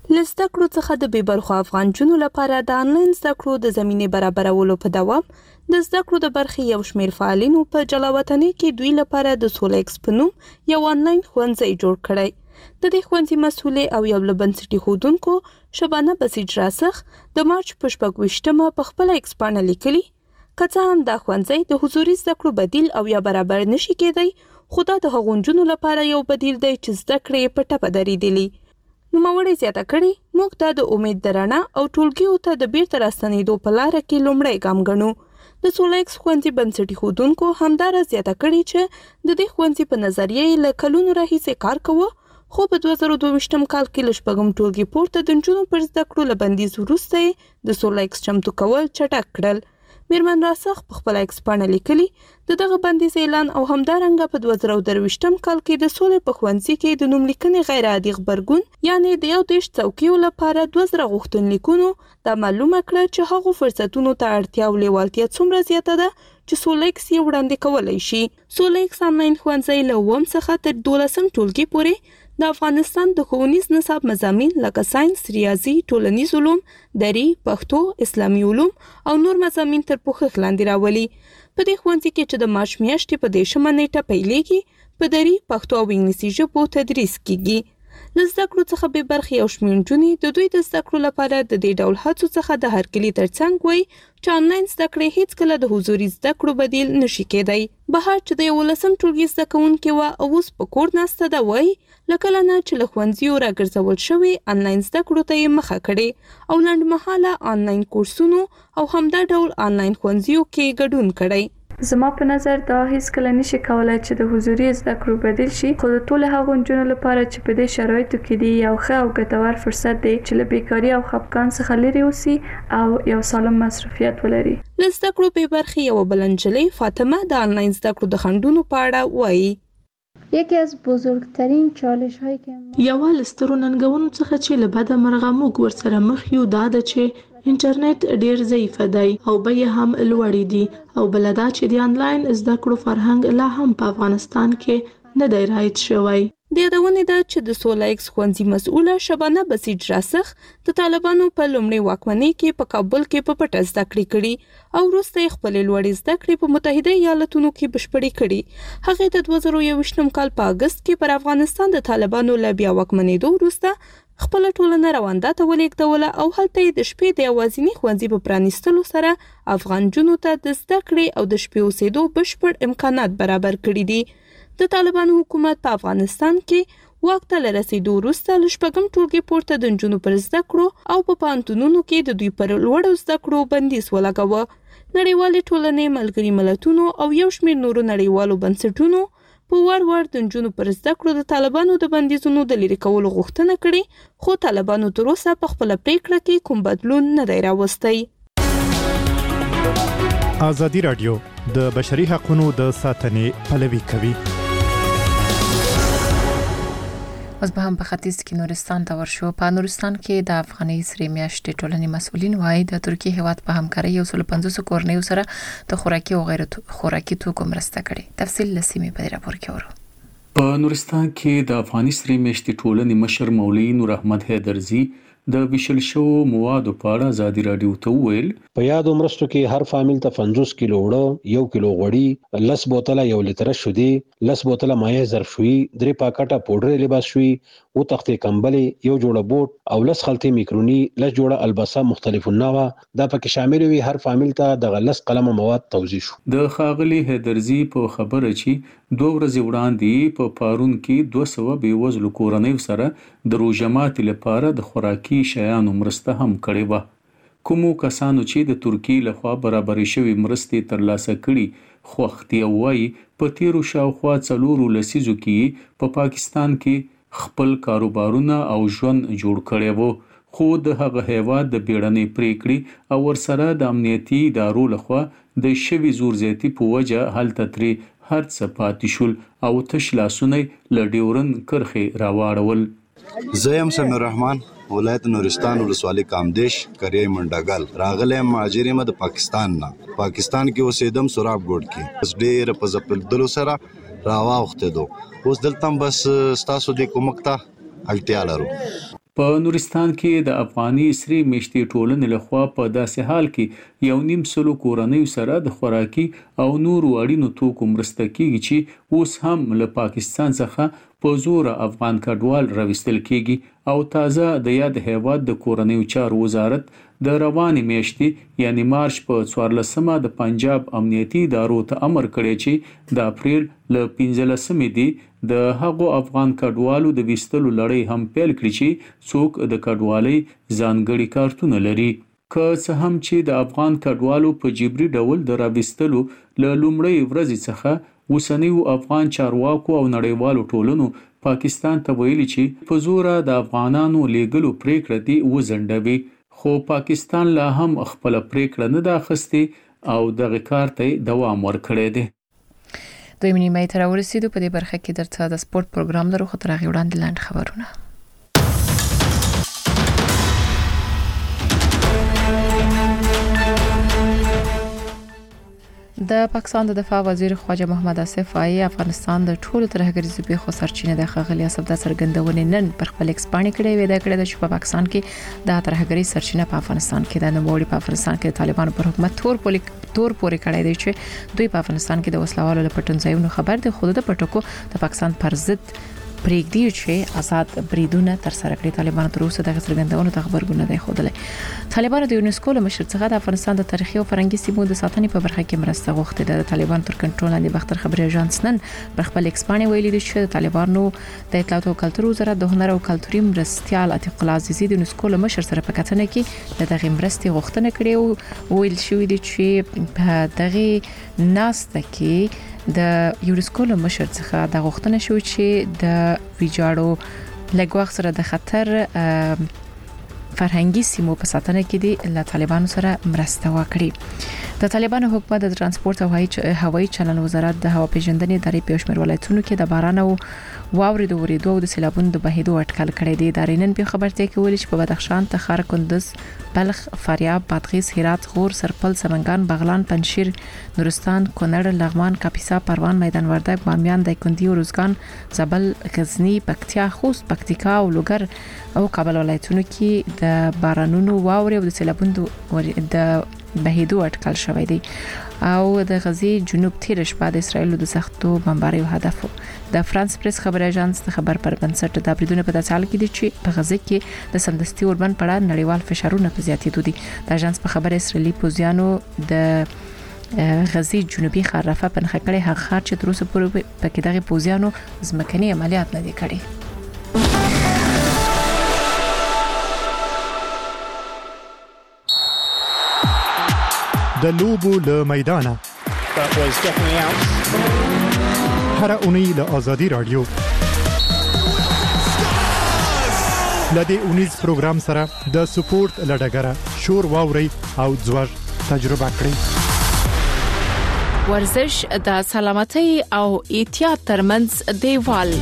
لسته کړو څخه د بیبرخو افغان جنو لپاره د انلاین زده کړو د زمینې برابرولو په دوام د زده کړو د برخې یو شمېر فعالینو په جلاوطنۍ کې دوی لپاره د سولیکس په نوم یو انلاین ښوونځی جوړ کړی. د دې ښوونځي مسؤلې او یو له بنسټي ښوونکو شبانه بسیج راسخ د مارچ په شپږ ویشتمه په خپله ایکس پاڼه لیکلي که څه هم دا ښوونځی د حضوري زده کړو بدیل او یا برابر نشي کېدی، خو دا د هغو نجونو لپاره یو بدیل دی چې زده کړې یې په ټپه درېدلي. نوموړې زیاته کړې موږ دا د امید د رڼا او ټولګیو ته د بیرته راستنېدو په لاره کې لومړی ګام ګڼو. د سولیکس ښوونځي بنسټي ښوونکو همداره زیاته کړې چې د دې ښوونځي په نظریه یې له کلونو راهیسې کار کوه، خو په دوه زره دوه ویشتم کال کې له شپږم ټولګي پورته د نجونو پر زده کړو له بندیز وروسته یې د سولیکس چمتو کول چټک کړل. میرمن راسخ په خپله ایکس پاڼه لیکلي د دغه بندیز اعلان او همدارنګه په دوه زره درویشتم کال کې د سولې په ښوونځي کې د نوملیکنې غیر عادي غبرګون یعنې د یو دېرش څوکیو لپاره دوه زره غوښتنلیکونو دا معلومه کړه چې هغو فرصتونو ته اړتیا او لیوالتیا څومره زیاته ده چې سولیکس یې وړاندې کولی شي. سولیکس آنلاین ښوونځی له اووم څخه تر دولسم ټولګي پورې د افغانستان د ښوونیز نصاب مضامین لکه ساینس، ریاضي، ټولنیز علوم، دري، پښتو، اسلامي علوم او نور مضامین تر پوښښ لاندې راولي. په دې ښوونځي کې چې د مارچ میاشتې په دېرشمه نیټه پیلېږي په دري، پښتو او انګلیسي ژبو تدریس کیږي. له زده کړو څخه بې برخې یو شمېر نجونې د دوی د زده کړو لپاره د دې ډول هڅو څخه د هرکلي ترڅنګ وایي چې آنلاین زده کړې هیڅکله د حضوري زده کړو بدیل نشي کېدی. بهار چې د یولسم ټولګي زده کوونکې وه او اوس په کور ناسته ده وایي له کله نه چې له ښوونځیو راګرځول شوې آنلاین زده کړو ته یې مخه کړې او لنډمهاله آنلاین کورسونو او همدا ډول آنلاین ښوونځیو کې ګډون کړی. زما په نظر دا هیڅ کله نشي کولای چې د حضوري زده کړو بدیل شي، خو د ټولو هغو نجونو لپاره چې په دې شرایطو کې دي یو ښه او ګټور فرصت دی چې له بیکاري او خفګان څخه لرې اوسي او یو سالم مصروفیت ولري. له زده کړو بې برخې یوه بله نجلۍ فاطمه د آنلاین زده کړو د خنډونو په اړه وایي. یکی از بزرگترین چالش هایی که یوه له سترو ننګونو څخه چې له بده مرغه موږ ورسره مخ یو دا ده چې انټرنیټ ډیر ضعیف دی او بیې هم لوړې دي او بله دا چې د آنلاین زده کړو فرهنګ لا هم په افغانستان کې نه دی رایج شوی. د یادونې ده چې د سولیکس ښوونځي مسؤله شبانه بسیج راسخ د طالبانو په لومړۍ واکمنۍ کې په کابل کې په پټه زده کړې کړي او وروسته یې خپلې لوړې زده کړې په متحده ایالتونو کې بشپړې کړي. هغې د دوه زره یوویشتم کال په اګست کې پر افغانستان د طالبانو له بیا واکمنېدو وروسته خپله ټولنه رواندا ته ولېږدوله او هلته یې د شپې د یوازیني ښوونځي په پرانیستلو سره افغان جنو ته د زده کړې او د شپې اوسېدو بشپړ امکانات برابر کړي دي. د طالبانو حکومت په افغانستان کې واک ته له رسېدو وروسته له شپږم ټولګي پورته د نجونو پر زده کړو او په پوهنتونونو کې د دوی پر لوړو زده کړو بندیز ولګاوه. نړیوالې ټولنې، ملګري ملتونو او یو شمېر نورو نړیوالو بنسټونو په وار وار د نجونو پر زده کړو د طالبانو د بندیزونو د لرې کولو غوښتنه کړې، خو طالبانو تر اوسه په خپله پریکړه کې کوم بدلون نه دی راوستی. ازادي راډیو د بشري حقوقو د ساتنې پلوي کوي. اوس به هم په ختیځ کې نورستان ته ورشو. په نورستان کې د افغاني سرې میاشتې ټولنې مسؤلین وایي د ترکیه هیواد په همکارۍ یو سل پنځوس کورنیو سره د خوراکي او غیر خوراکي توکو مرسته کړې. تفصیل له سیمې په راپور کې ورو. په نورستان کې د افغاني سرې میاشتې ټولنې مشر مولوي نور احمد حیدرزي د ویشل شو موادو په اړه ازادي راډیو ته وویل په یادو مرستو کې هر فامیل ته پنځوس کیلو وړه، یو کیلو غوړي، لس بوتله یو لیتر شودې، لس بوتله مایع ظرفشویي، درې پاکټه پوډر لباس شوي، او تختې کمبلې، یو جوړه بوټ او لس خلطې میکروني، لس جوړه الباسه مختلف النوع دا پکې شامل وي. هر فامیل ته د لس قلمه مواد توزیع شو. د خاغلی حیدرزي په خبره چې دوه ورځې وړاندې په پارون کې دوه سوه بېوزلو کورنیو سره د روژه ماتي لپاره د خوراکي شیانو مرسته هم کړې وه. کومو کسانو چې د ترکیې لخوا برابرې شوې مرستې ترلاسه کړي خوښ دي او وایي په تیرو شاوخوا څلورو لسیزو کې په پا پاکستان کې خپل کاروبارونه او ژوند جوړ کړی وو، خو د هغه هیواد د بیړنۍ پریکړې او ورسره د امنیتي ادارو لخوا د شوي زور زیاتي په وجه هلته ترې هر څه پاتې شول او تش لاسونه له ډیورن کرښې راواړول. زه یم سمیر رحمان، ولایت نورستان ولسوالۍ کامدیش کریای منډګل. راغلی مهاجر یم د پاکستان نه. پاکستان کې اوسېدم سوراب ګوډ کې. بس ډېره په ځپلدلو سره راواوښتېدو. اوس دلته هم بس ستاسو دې کومک ته اړتیا لرو. په نورستان کې د افغاني سری میشتي ټولنې لخوا په داسې حال کې یو نیم سلو کورنۍ سره د خوراکي او نورو اړینو توکو مرسته کیږي چې اوس هم له پاکستان څخه په زور افغان کډوال راوستل کیږي او تازه د یاد هیواد د کورنۍ چارو وزارت د روانې میاشتې یعنی مارچ په څوارلسمه د پنجاب امنیتي ادارو ته امر کړی چې د اپریل له پنځلسمې دی د هغو افغان کډوالو د وستلو لړۍ هم پیل کړي چې څوک د کډوالۍ ځانګړي کارتونه لري. که څه هم چې د افغان کډوالو په جبري ډول د راوستلو له لومړۍ ورځې څخه اوسنیو افغان چارواکو او نړیوالو ټولنو پاکستان ته ویلي چې په زوره د افغانانو لیږلو پریکړه دی وځنډوي، خو پاکستان لا هم خپل پریکړه نه ده اخیستې او دغه کار ته دوام ورکړی دی. دوی نیمه تر ورسېدو په دې برخه کې درته د سپورت پروګرام لرو، خو تر هغې وړاندې لاندې خبرونه. د پاکستان د دفاع وزیر خواجه محمد آصف وايي افغانستان د ټولو ترهګریزو پیښو سرچینه د ښاغلي آصف د څرګندونې نن پر خپل ایکسپانې کړې وې د کړې چې په پاکستان کې د ترهګری سرچینه په افغانستان کې د نوموړي په افغانستان کې د طالبانو پر حکومت تور پولی تور پورې کړی دی چې دوی په افغانستان کې د وسلوالو له پټنځایونو خبر دي، خو د پټکو د پاکستان پر ضد پریږدي چې آزاد بریدونه تر سره کړي. طالبانو تر اوسه د څرګندونو ته خبرګون نه دی خوده. طالبانو د یونسکو له مشر څخه د افغانستان د تاریخي او فرهنګي سیمو د ساتنې په برخه کې مرسته غوښتې ده. د طالبانو تر کنټرول لاندې بختر خبري اژانس نن پر خپل ایکسپانې ویلي دي چې د طالبانو د اطلاعات او کلتور وزارت د هنر او کلتوري مرستيال عتیق الله عزیزي د یونسکو له مشر سره په کتنه کې د دغه مرستې غوښتنه کړې او ویل شوې دي چې په دغه ناسته کې د یونسکو له مشر څخه د غوښتنه شو چې د ویجاړو لګواخ سره د خطر فرهنګي سیمو په ساتنه کې د له طالبانو سره مرسته وکړي. د طالبانو حکومت د ترانسپورت او هوایي چلن وزارت د هوا پیژندنې ادارې په شمیر ولایتونو کې د باران او واورې د ورېدو او د سیلابونو د بهیدو اټکل کړی دی. ادارې نن په خبرتیا کې ویلي چې په بدخشان، تخار، کندز، بلخ، فاریاب، بادغیس، هرات، غور، سرپل، سمنګان، بغلان، پنجشیر، نورستان، کونړ، لغمان، کاپیسا، پروان، میدان وردګ، بامیان، دایکنډي، روزګان، زابل، غزنی، پکتیا، خوست، پکتیکا او لوګر او کابل ولایتونو کې د بارانونو، واورې او د سیلابونو د بهیدو اټکل شوی دی. او د غزي جنوب تیر شپه د اسرایل د سختو بمباریو هدف د فرانس پریس خبر اژانس د خبر پر بنسټ د بریدونو په داسې حال کې دي چې په غزه کې د سمدستي اوربند پړه نړیوال فشارونه په زیاتېدو دي. د اژانس په خبر اسرایلی پوزیانو د غزي جنوبي ښار رفح په نښه کړی هغه ښار چې تر اوسه پورې پکې دغه پوزیانو ځمکني عملیات نه دي کړي. د لوبو له میدانه هر اونۍ له آزادي رادیو لدې اونیز پروګرام سره د سپورت لډګره شور واوري او ځوړ تجربه کړئ. ورزش د سلامتۍ او احتیاط ترمنځ دیوال.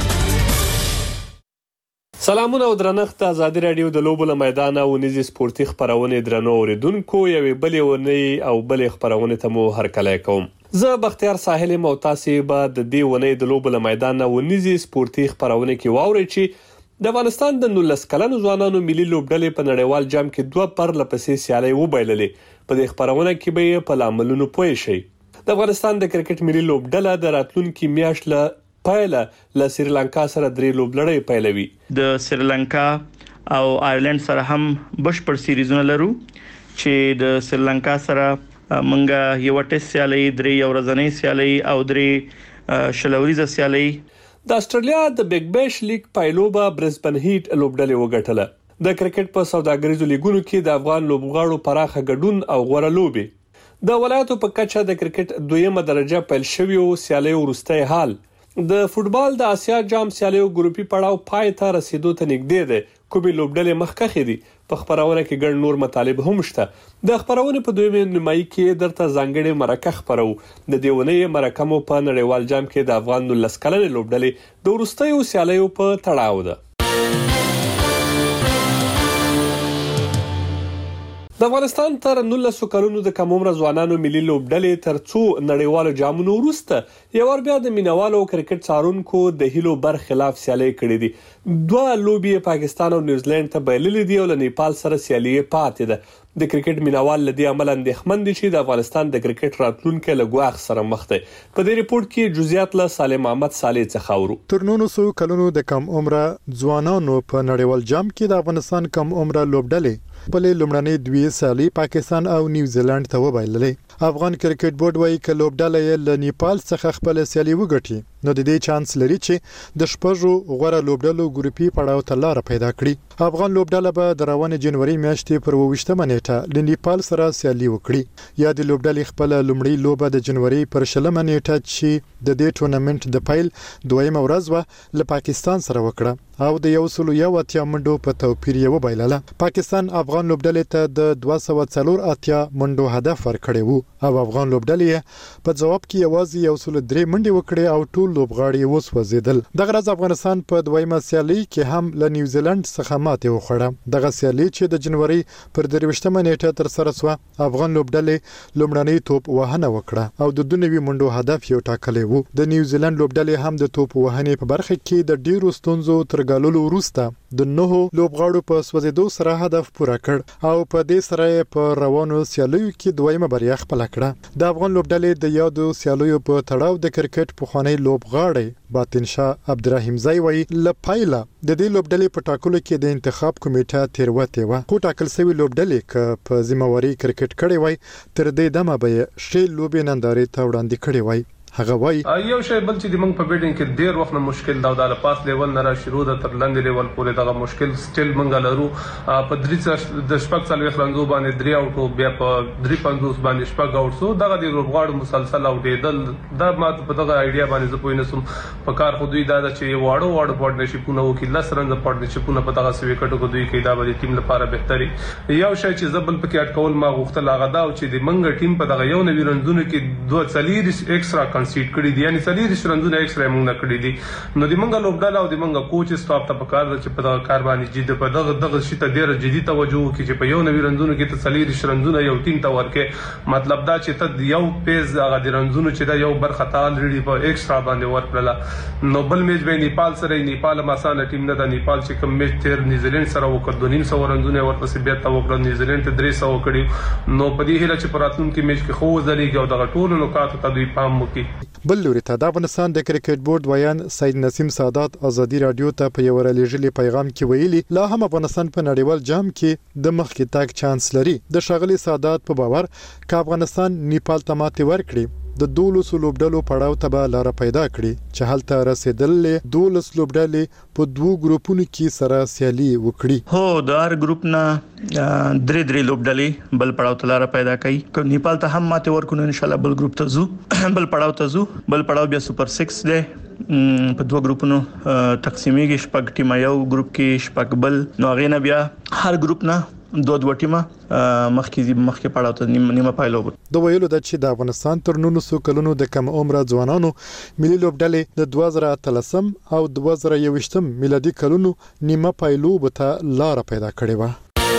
سلامونه او درنښت. آزادي رادیو د لوبو له میدانه او نيزي سپورتي خبرونه درنو اوریدونکو یوې بلې ونی او بلې خبرونه ته مو هرکلی کوم. زه بختیار ساحل موتاسی به د دې ونی د لوبو له میدانه او نيزي سپورتي خبرونه کې واوري چې د افغانستان د نولس کلنو ځوانانو ملي لوبډلې په نړیوال جام کې دوه پر لپسې سیالي وبایللې. په دې خبرونه کې به په لاملونو پوه شئ. د افغانستان د کرکټ ملي لوبډله د راتلونکي میاشت له پایله له سریلانکا سره درې لوبلړۍ پیلوي. د سریلانکا او آیرلند سره هم بشپړ سیریزونه لرو چې د سریلانکا سره مونږه یو ټیسټ سیالي، درې ورځنۍ سیالي او درې شلوریزه سیالي. د استرالیا د بیگ بیش لیگ پایلوبه برزبن هیټ لوبډلې وګټله. د کرکټ په سوداګریزو لیګونو کې د افغان لوبغاړو پراخه ګډون او غوړه لوبي. د ولایتو په کچه د کرکټ دویمه درجه پیل شوی او سیالي ورسته حال. د فوتبال د آسیا جام سیالیو ګروپي پړاو پای ته رسیدو ته نږدې ده. کومې لوبډلې مخکښې دي. په خبرونه کې ګڼ نور مطالب هم شته. د خبرونه په دویمه نیمایي کې درته ځانګړي مرکه خبرو. د دیونې مرکه مو په نړیوال جام کې د افغان نولس کلنې لوبډلې د ورستیو سیالیو په تړاو ده. د افغانستان تر نولس کلونو د کم عمر ځوانانو ملي لوبډلې تر څو نړیوالو جامونو وروسته یو ور بیا د مینوالو کرکټ څارونکو د هیلو برخلاف سیالي کړې دي. دوه لوبي پاکستان او نیوزیلند ته بایللې دي او له نیپال سره سیالي پاتې ده. د کرکټ مینوال لدی عمل اندېښمن دي چې د افغانستان د کرکټ راتلونکي له ګواښ سره مخ دی. په دې ریپورت کې جزئیات له سالم محمد صالح څخه اورو. تر نولس کلونو د کم عمر ځوانانو په نړیوال جام کې د افغانستان کم عمر لوبډلې بلې لومړنۍ دوی سالي پاکستان او نیوزیلند ته وبایللې. افغان کرکټ بورډ وايي چې لوبډلې له نیپال څخه خپل سیالي وګټي نو د دې چانس لري چې د شپږو غوړه لوبډلو ګروپي پړاو ته لار پیدا کړي. افغان لوبډله به د روانې جنوري میاشتې پر اووه نیټه له نیپال سره سیالي وکړي. یا د لوبډلې خپل لومړی لوبه د جنوري پر شلمه نیټه چې د دې ټورنمنت د پیل دویمه ورځ و له پاکستان سره وکړه او د یو سلو یو اتیا منډو په توپیر یې وبایلله. پاکستان افغان لوبډلې ته د دوه سوه څلور اتیا منډو هدف ورکړی وو او افغان لوبډلې په جواب کې یوازې یو سلو درې منډې وکړې او ټول لوبغاړي وسوځیدل. دغه ورځ افغانستان په دویمه سیالي کې هم له نیوزیلند څخه ماتې وخوړه. دغه سیالي چې د جنوري پر درویشتمه نیټه تر سره شوه افغان لوبډلې لومړنۍ توپ وهنه وکړه او د دوه نوي منډو هدف یو ټاکلی وو. د نیوزیلند لوبډلې هم د توپ وهنې په برخه کې د ډیرو ستونزو تر ګاللو وروسته د نهو لوبغاړو په سوځیدو سره هدف پوره کړ او په دې سره په روانو سیالیو کې دویمه بریا خپل کړه. د افغان لوبډلې د یادو سیالیو په تړاو د کرکټ پخوانی لوبغاړی باطن شاه عبدالرحیم زای وایي له پایله د دې لوبډلې په ټاکلو کې د انتخاب کمیټه تیروتې وه خو ټاکل شوی لوبډلې ک په ذمہواری کرکټ کړی وای تر دې دمه به شې لوبې نندارې ته وړاندې کړی وای. هغه وای یو شی بل چې د موږ په بیډینګ کې ډیر وخت نه مشکل دا د پاس لیول نه را شروع د تر لاندې لیول پورې دغه مشکل سټیل موږ لرو. په درې د شپږ څلوېښت رنزو باندې درې اوټو بیا په درې پنځوس باندې شپږ اوټ سو دغه د لوبغاړو مسلسل اوټېدل دا ما په دغه ایډیا باندې زه پوه نه سوم. په کار خو دوی دا چې واړو واړو پارټنرشپونه وکړي لس رنز پارټنرشپونه په دغه سوي کټو دوی کې دا به ټیم لپاره بهتري. یو شی چې زبل پکې اټکول ما غوښتل هغه دا چې د منګ ټیم په دغه یو نوي رنزونه کې دوه څلور ایکسترا کنسیډ کړی دي یعنی سړي رندونه ایکسترا موږ نه کړی دي. نو د منګه لوبډاله او د منګه کوچ سټاف ته پکار ده چې په دغه کار باندې جدي په دغه دغه شي ته ډیره جدي توجه وکړي چې په یو نوي رندونه کې ته سړي رندونه یو ټیم ته ورکې مطلب دا چې ته یو پیز هغه د رندونه چې دا یو برخه تال لري په ایکسترا باندې ورکړه. نو بل میچ به نیپال سره نیپال مسانه ټیم نه ده. نیپال چې کوم میچ تیر نیوزیلند سره وکړ دوه نیم سو رندونه ورپسې بیا تا وکړه نیوزیلند ته درې سو کړی. نو په دې هله چې پراتونکو میچ کې خو ځلېږي او دغه ټول نکات ته دوی پام وکړي. بل لوري ته د افغانستان د کرکټ بورډ ویان سید نسیم سادات ازادي رادیو ته په یو رالېږلي پیغام کې ویلي لا هم افغانستان په نړیوال جام کې د مخ کې تاګ چانس لري. د شاغلي سادات په باور ک افغانستان نیپال ته ماتې ورکړي د دولس لوبډلو پړاو ته به لار پیدا کړي چې هلته رسیدل دولس لوبډلې په دوه ګروپونو کې سره سیالي وکړي. هو د هر ګروپ نه درې درې لوبډلې بل پړاو ته لار پیدا کوي. که نیپال ته هم ماته ورکونو ان شاء الله بل ګروپ ته زو بل پړاو ته زو بل پړاو بیا سوپر سکس دی په دوه ګروپونو تقسیمېږي. شپږ ټیم یو ګروپ کې شپږ بل نو غینه بیا هر ګروپ نه دوه دوه ټیمه مخکې مخکې پړاو ته نیمه پایلو. د ویلو د چې د افغانستان تر نولس کلونو د کم عمر ځوانانو ملي لوبډلې د دوه زره اتلسم او دوه زره یوویشتم میلادي کلونو نیمه پایلو به لار پیدا کړې و.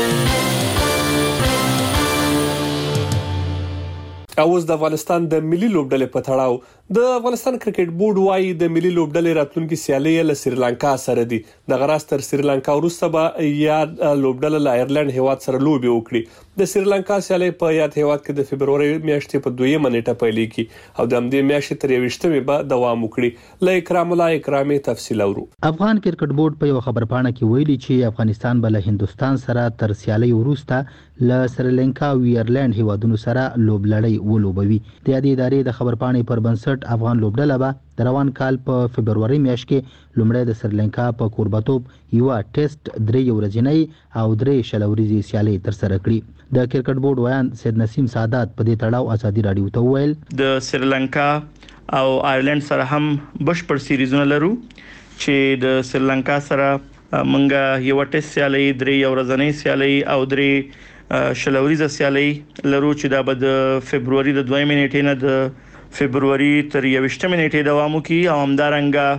اوس د افغانستان د ملي لوبډلې په تړاو د افغانستان کرکټ بورډ وايي د ملي لوبډلې راتلونکي سیالي له سریلانکا سره دي. د غراس تر سریلانکا وروسته به یاد لوبډله له ایرلند هیواد سره لوبي وکړي. د سریلانکا سیالي په یاد هیواد کې د فبرवरी میاشتې په دویمه نیټه پیلېږي او د همدې میاشتې تر یوویشتمې به دوام وکړي. له اکرام الله اکرامي تفصیل اورو. افغان کرکټ بورډ په یو خبرپاڼه کې ویلي چې افغانستان به له هندستان سره تر سیالي وروسته له سریلانکا او ایرلند هیوادونو سره لوبلړۍ ولوبوي. د دې ادارې د خبرپاڼې پر بنسټ افغان لوبډله به د روان کال په فبرवरी میاشت کې لومړی د سریلانکا په کوربتوب یو ټیسټ درې ورځې او درې شلوريزي سیالي تر سره کړي. د کرکټ بورډ ویان سید نسیم سادات په دې تړاو ازادي رادیو ته ویل د سریلانکا او آیرلند سره هم بشپړ سیریزونه لرو چې د سریلانکا سره منګه یو ټیسټ سیالي درې ورځې سیالي او درې شلوريزه سیالي لرو چې دا به د فبرवरी د دویمې نیټې نه د فبرवरी تر یوویشتمې نیټې دوام کوي او همدارنګه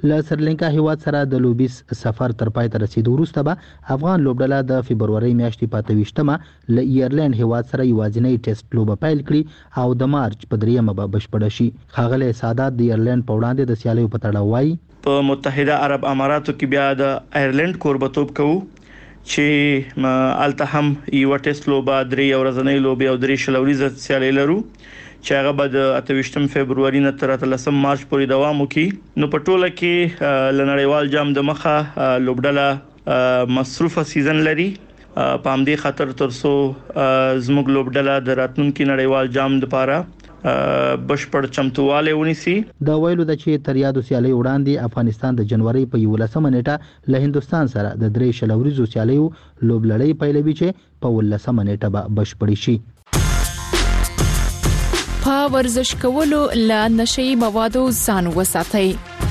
له سریلانکا هیواد سره د لوبیس سفر تر پای ته رسیدو وروسته به افغان لوبډله د فبرवरी میاشتې په اتهویشتمه له ایرلند هیواد سره یوازینی ټیسټ لوبه پیل کړي او د مارچ په دریمه به بشپړه شي. ښاغلی سادات د ایرلند په وړاندې د سیالیو په تړاو وایي په متحده عرب اماراتو کې بیا د ایرلند کوربتوب کوو چې الته هم یو ټیسټ لوبه درې ورځنۍ لوبه او درې شلوريزه سیالي لرو چې هغه به د اتهویشتم فبرवरी نه تر اتلسم مارچ پورې دوام وکړي. نو په ټوله کې لنړیوال جام د مخه لوبډله مصروفه سیزن لري په همدې خاطر ترڅو زموږ لوبډله د راتلونکي نړیوال جام لپاره بشپړ چمتواله ونیسي. د ویلو د چې تر یادو سیالي وړاندې افغانستان د جنوري په یولسمه نیټه له هندستان سره د درې شلوريزو سیالیو لوبلړۍ پیلوي چې په ولسمه نیټه به بشپړ شي. په ورزش کولو له نشئی موادو ځان وساتئ.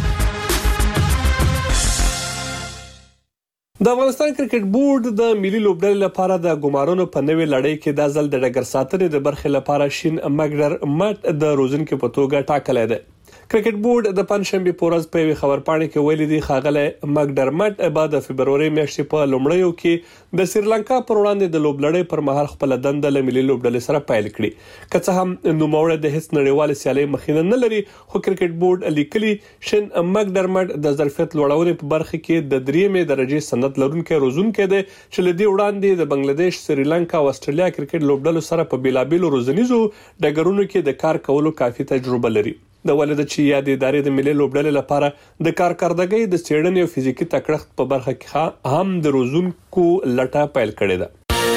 د افغانستان کرکټ بورډ د ملي لوبډلې لپاره د ګمارونو په نوې لړۍ کې د ځل د ډګر ساتنې د برخې لپاره شین مګډر مټ د روزنکو په توګه ټاکلی دی. کرکټ بورډ د پنځشنبه په ورځ په خبرپاڼه کې ویلي دی ښاغلی مګډرمټ بعد د فبرवरी میاشتې په لومړیو کې د سریلانکا پر وړاندې د لوبلړۍ پر مهال خپل دنده له ملي لوبډلې سره پیل کړي. که څه هم نوموړی د هیڅ نړیوال سیالي مخینه نه لري خو کرکټ بورډ لیکلي شین مګډرمټ د ظرفیت لوړولو په برخه کې د دریمې درجه سند لرونکي روزونکي دی چې لدی وړاندې د بنگلاديش سریلانکا او استرالیا کرکټ لوبډلو سره په بیلابیلو روزنیزو ډګرونو کې د کار کولو کافي تجربه لري. د ولید چې یادې ادارې د ملي لوبډلې لپاره د کارکردګۍ د څېړنې او فزیکي تکړښت په برخه کې هم د روزونکو لټه پیل کړې ده.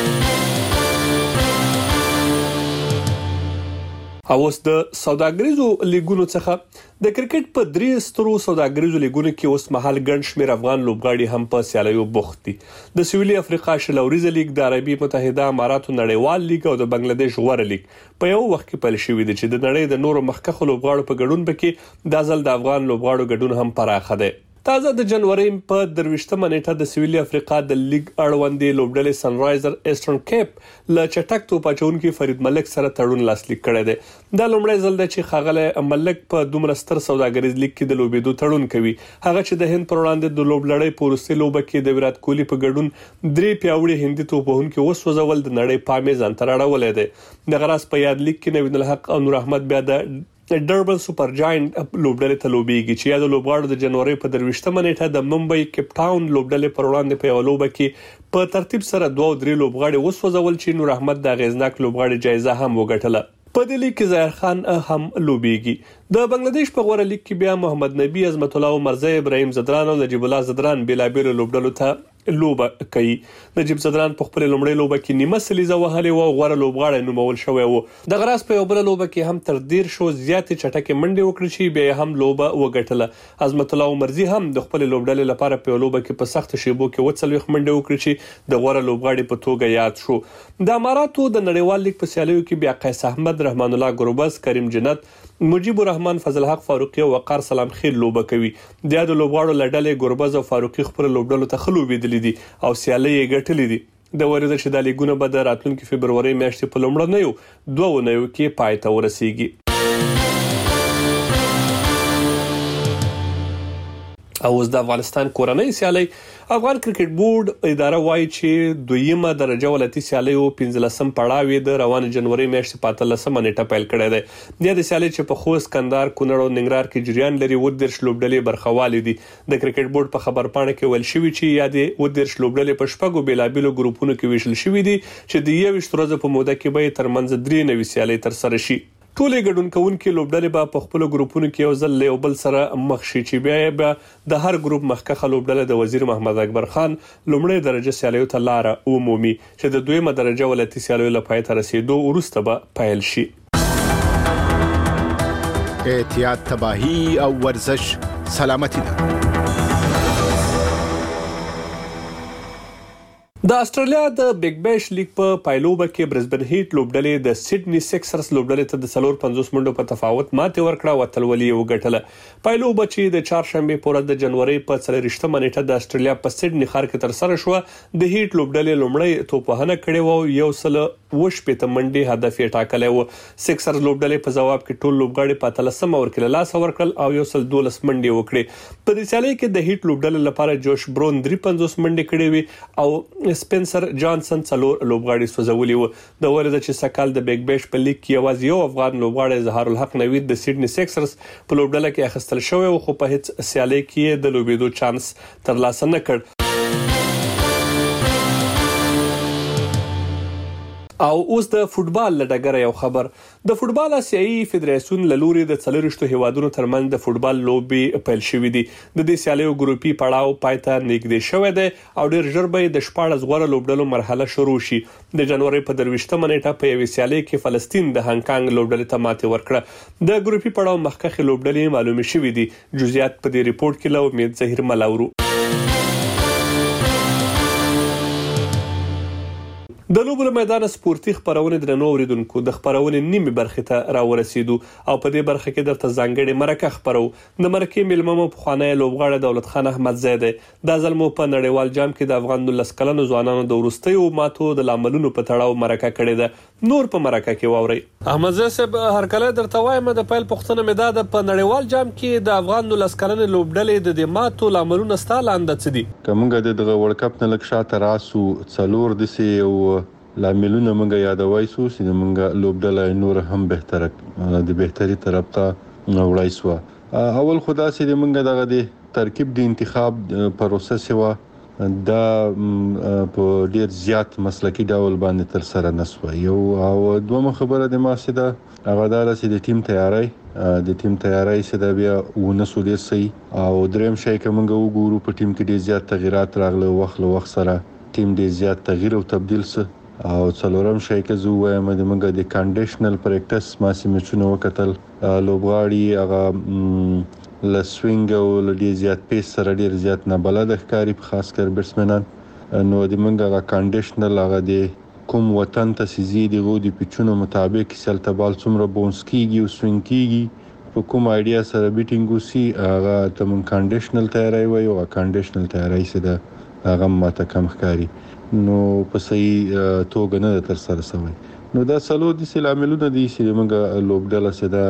او اوس د سوداګریزو لیګونو څخه د کرکټ په درې سترو سوداګریزو لیګونو کې اوس مهال ګڼ شمېر افغان لوبغاړي هم په سیالیو بوخت دي. د سویلي افریقا شلوريزه لیګ، د عربي متحده اماراتو نړیوال لیګ او د بنگلاديش غوره لیګ په یو وخت کې پیل شوی دی چې د نړۍ د نورو مخکښو لوبغاړو په ګډون پکې د ځل د افغان لوبغاړو ګډون هم پراخه دی. تازه د جنوري په درويشتمه نیټه د سویلي افریقا د لیګ اړوندې لوبډلې سنرایزر ایسټرن کیپ له چټک توپ اچونکي فرید ملک سره تړون لاسلیک کړی دی. دا لومړی ځل دی چې ښاغلی ملک په دومره ستر سوداګریز لیګ کې د لوبېدو تړون کوي. هغه چې د هند پر وړاندې د لوبلړۍ په وروستۍ لوبه کې د ویرات کوهلي په ګډون درې پیاوړي هندي توپوهونکي وسوځول د نړۍ پامې ځان ته راوړلی دی. د غراس په یاد لیګ کې نوین الحق او نور احمد بیا د ډربن سوپر جاینټ لوبډلې ته لوبېږي چې یاد لوبغاړو د جنوري په درويشتمه نیټه د ممبئی کیپ ټاون لوبډلې پر وړاندې په یو لوبه کې په ترتیب سره دوه او درې لوبغاړي وسوځول چې نور احمد د غیزناک لوبغاړي جایزه هم وګټله. په دې لیګ کې ظاهر خان هم لوبېږي. د بنگلاديش په غوړه لیګ کې بیا محمد نبی عظمت الله مرزا ابراهيم زدران او نجيب الله زدران بلابل لوبډلو ته لوبه کوي. نجيب زدران په خپل لومړی لوبه کې نیمه سلیزه وهلې او غوړه لوبغاړی نومول شوی وو. د غراس په یو بل لوبه کې هم تر ډیر شو زیاتې چټکې منډې وکړې چې بیا هم لوبه وګټله. عظمت الله مرزي هم د خپل لوبډلې لپاره په لوبه کې په سخت شیبو کې وڅلوي منډې وکړې چې د غوړه لوبغاړي په توګه یاد شو. د اماراتو د نړیوال لیګ په سیالیو کې بیا قیس احمد، رحمان الله ګروبز، کریم جنت، مجيب الرحمن، فضل حق فاروقي او وقار سلام خیل لوبه کوي. د یاد لوبغاړو لړلې ګروبز او فاروقي خپل لوبډلو ته خلوبېدلې دي او سیالي یې ګټلې دي. د وریده چې د لیګونو به د راتلونکي فبرवरी میاشتې په لومړنیو دوه اونیو کې پای ته ورسیږي. او اوس د افغانستان کورنۍ سیالي افغان کرکټ بورډ اداره وایي چې دویمه درجه ولایتي سیالي او پنځلسم پړاو د روان جنوري میاشتې په اتلسمه نیټه پیل کړی دی. د سیالي چې په خوست، کندهار، کونړ او ننګرهار کې جریان لري و درش لوبډلې برخوالي دي. د کرکټ بورډ په خبرپاڼه کې ویل شوی چې یادې و درش لوبډلې په شپږو بیلابیلو ګروپونو کې ویشل شوی دي چې د یویشت ورځې په موده کې به ترمنځ درې نوي سیالي تر سره شي. ټولې ګډون کوونکي لوبډلې به په خپل ګروپونو کې یو ځل له بل سره مخ شي چې بیا به د هر ګروپ مخکخه لوبډله د وزیر محمد اکبر خان لومړی درجه سیالیو ته لار عمومي چې د دویمه درجه ولایتي سیالیو لپاره تر رسیدو وروسته به پیل شي. احتیاط، تباہی او ورزش سلامتی ده. د استرالیا د بیگ بیش لیگ په پایلوبه کې برزبن هیټ لوبډلې د سیډني سکسرز لوبډلې ته د څلور پنځوس منډو په تفاوت ماتې ورکړه او اتلولي یې وګټله. پایلوبه چې د چهارشنبه په ورځ د جنوري په څلورویشتمه نیټه د استرالیا په سیډني ښار کې تر سره شو. د هیټ لوبډلې لومړی توپوهنه کړې و، یو سل وش په منډي هدف یې ټاکلی و. سکسرز لوبډلې په جواب کې ټول لوبغاړي په اتلسمه ورکړه لاس ورکړل او یو سل دولس منډي وکړي. په دې سیالي کې د هیټ لوبډلې لپاره جوش برون درې پنځوس منډي کړې وي او سپنسر جانسن څلور لوبغاړي سوځولي وو. د ورځ چې سکهال د بیگ بیش په لیګ کې یوازې یو افغان لوبغاړی ظهار الحق نوید د سیډني سکسرز په لوبډله کې اخیستل شوی و، خو په هیڅ سیالي کې د لوبېدو چانس ترلاسه نه کړ. او اوس د فوتبال لډګره یو خبر. د فوتبال آسیایي فدراسیون له لوري د څلورشتو هیوادونو ترمنځ د فوتبال لوبي پیل شوې دي. د دې سیالیو ګروپي پړاو پای ته نږدې شوی دی او ډیر ژر به د شپاړس غوړه لوبډلو مرحله شروع شي. د جنوري په درویشتمه نیټه په یوې سیالي کې فلسطین د هانګ کانګ لوبډلې ته ماتې ورکړه. د ګروپي پړاو مخکښ لوبډلې معلومه شوې دي. جزئیات په دې ریپورت کې له امید زهیر ملاورو. د لوبو میدان سپورتي خبرونه د نو اوریدونکو د خبرونه نیمه برخه ته راورسېدو او په دې برخه کې درته ځانګړي مرکه خبرو. د مرکه ملممو په خانه لوبغاړي دولت خان احمد زیده د ظلمو په نړیوال جام کې د افغان نولس کلنو ځوانانو د ورستیو ماتو د لاملونو په تړاو مرکه کړې ده. نور په مرکه کې واوري. احمد زیده هر کله درته وایم د پیل پښتنه مداد په نړیوال جام کې د افغان نولس کلنو لوبډلې د ماتو لاملونو ستالاند څه دي؟ کومګه د ورلد کپ نه لک شاته راسو څلور د سی او لاملونه موږ یادوي سو چې موږ لوبډله نور هم بهتره د بهتري طرف ته وړای سو. اول خدا سي موږ دغه د ترکیب د انتخاب پروسس و دا په ډیر زیات مسلکی ډول باندې تر سره نسو. یو او دوه خبره د ما سي دا هغه دا چې د ټیم تیاری د ټیم تیاری چې دا بیا ونسو ډیر سي او دریم شي کومه وګورو په ټیم کې ډیر زیات تغیرات راغله وخت له وخت سره ټیم ډیر زیات تغییر او تبديل سه او څلورم شي کې زو وایم د موږ د کنډیشنل پریکټس ما سیمچونه وکتل لوبغاړي هغه لسوینګ او لدی زیات پیس سره ډیر زیات نه بلد ښکاری په خاص کر بیټسمنان نو د موږ هغه کنډیشنل هغه د کوم وطن ته سيزي دی غو د پیچونو مطابق سلته بال څومره بونس کیږي او سوینګ کیږي په کوم ایډیا سره بیټینګ وسی هغه ته موږ کنډیشنل تیاری وایو او کنډیشنل تیاری سره هغه ماته کم ښکاری نو په صحیح توګه نه تر سره شوی. نو دا سلو د سلاملونه دي چې موږ لوبډله سره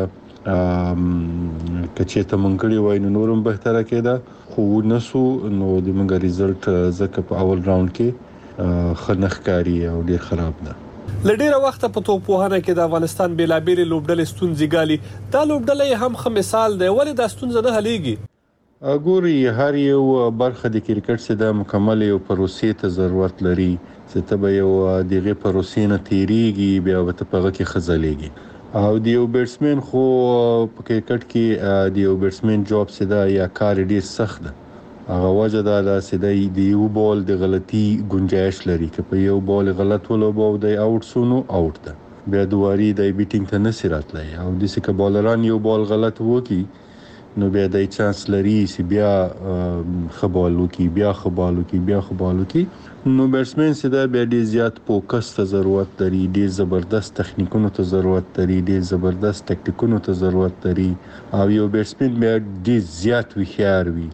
کچې ته مونږ کړی وای نو نورم بهتره کېده خو نسو نو د موږ ریزلټ زکه په اول راوند کې خنخکاری او ډیر خراب ده. لډیره وخت په توپوهنه کې د افغانستان بیلابېل لوبډلې ستونزې ګالي. دا لوبډلې هم خه مثال دی ولې د ستونزې نه حلېږي. ګوري هر یو برخه د کرکټ څخه د مکمل یو پروسې ته ضرورت لري چې ته به یو دغه پروسې نه تیریږي بیا به ته په هغه کې خزلېږي او د یو بیټسمن خو په کرکټ کې د یو بیټسمن جاب څه دا یا کار ډیر سخت ده. هغه وجه دا ده چې د یو بال د غلطي گنجائش لري که په یو بال غلط ولوبو د اوټ سونو اوټ ده بیا دواري د بیټینګ ته نسرات لای او د سکه بالران یو بال غلط وکي نو بیا د چانس لري چې بیا خبالو کی بیا خبالو کی بیا خبالو کی نو بیټسمن سي دا بیا ډیر زیات فوکس ته ضرورت لري ډیر زبردست تخنیکونو ته ضرورت لري ډیر زبردست ټاکټیکونو ته ضرورت لري او یو بیټسمن بیا ډیر زیات وخیار وي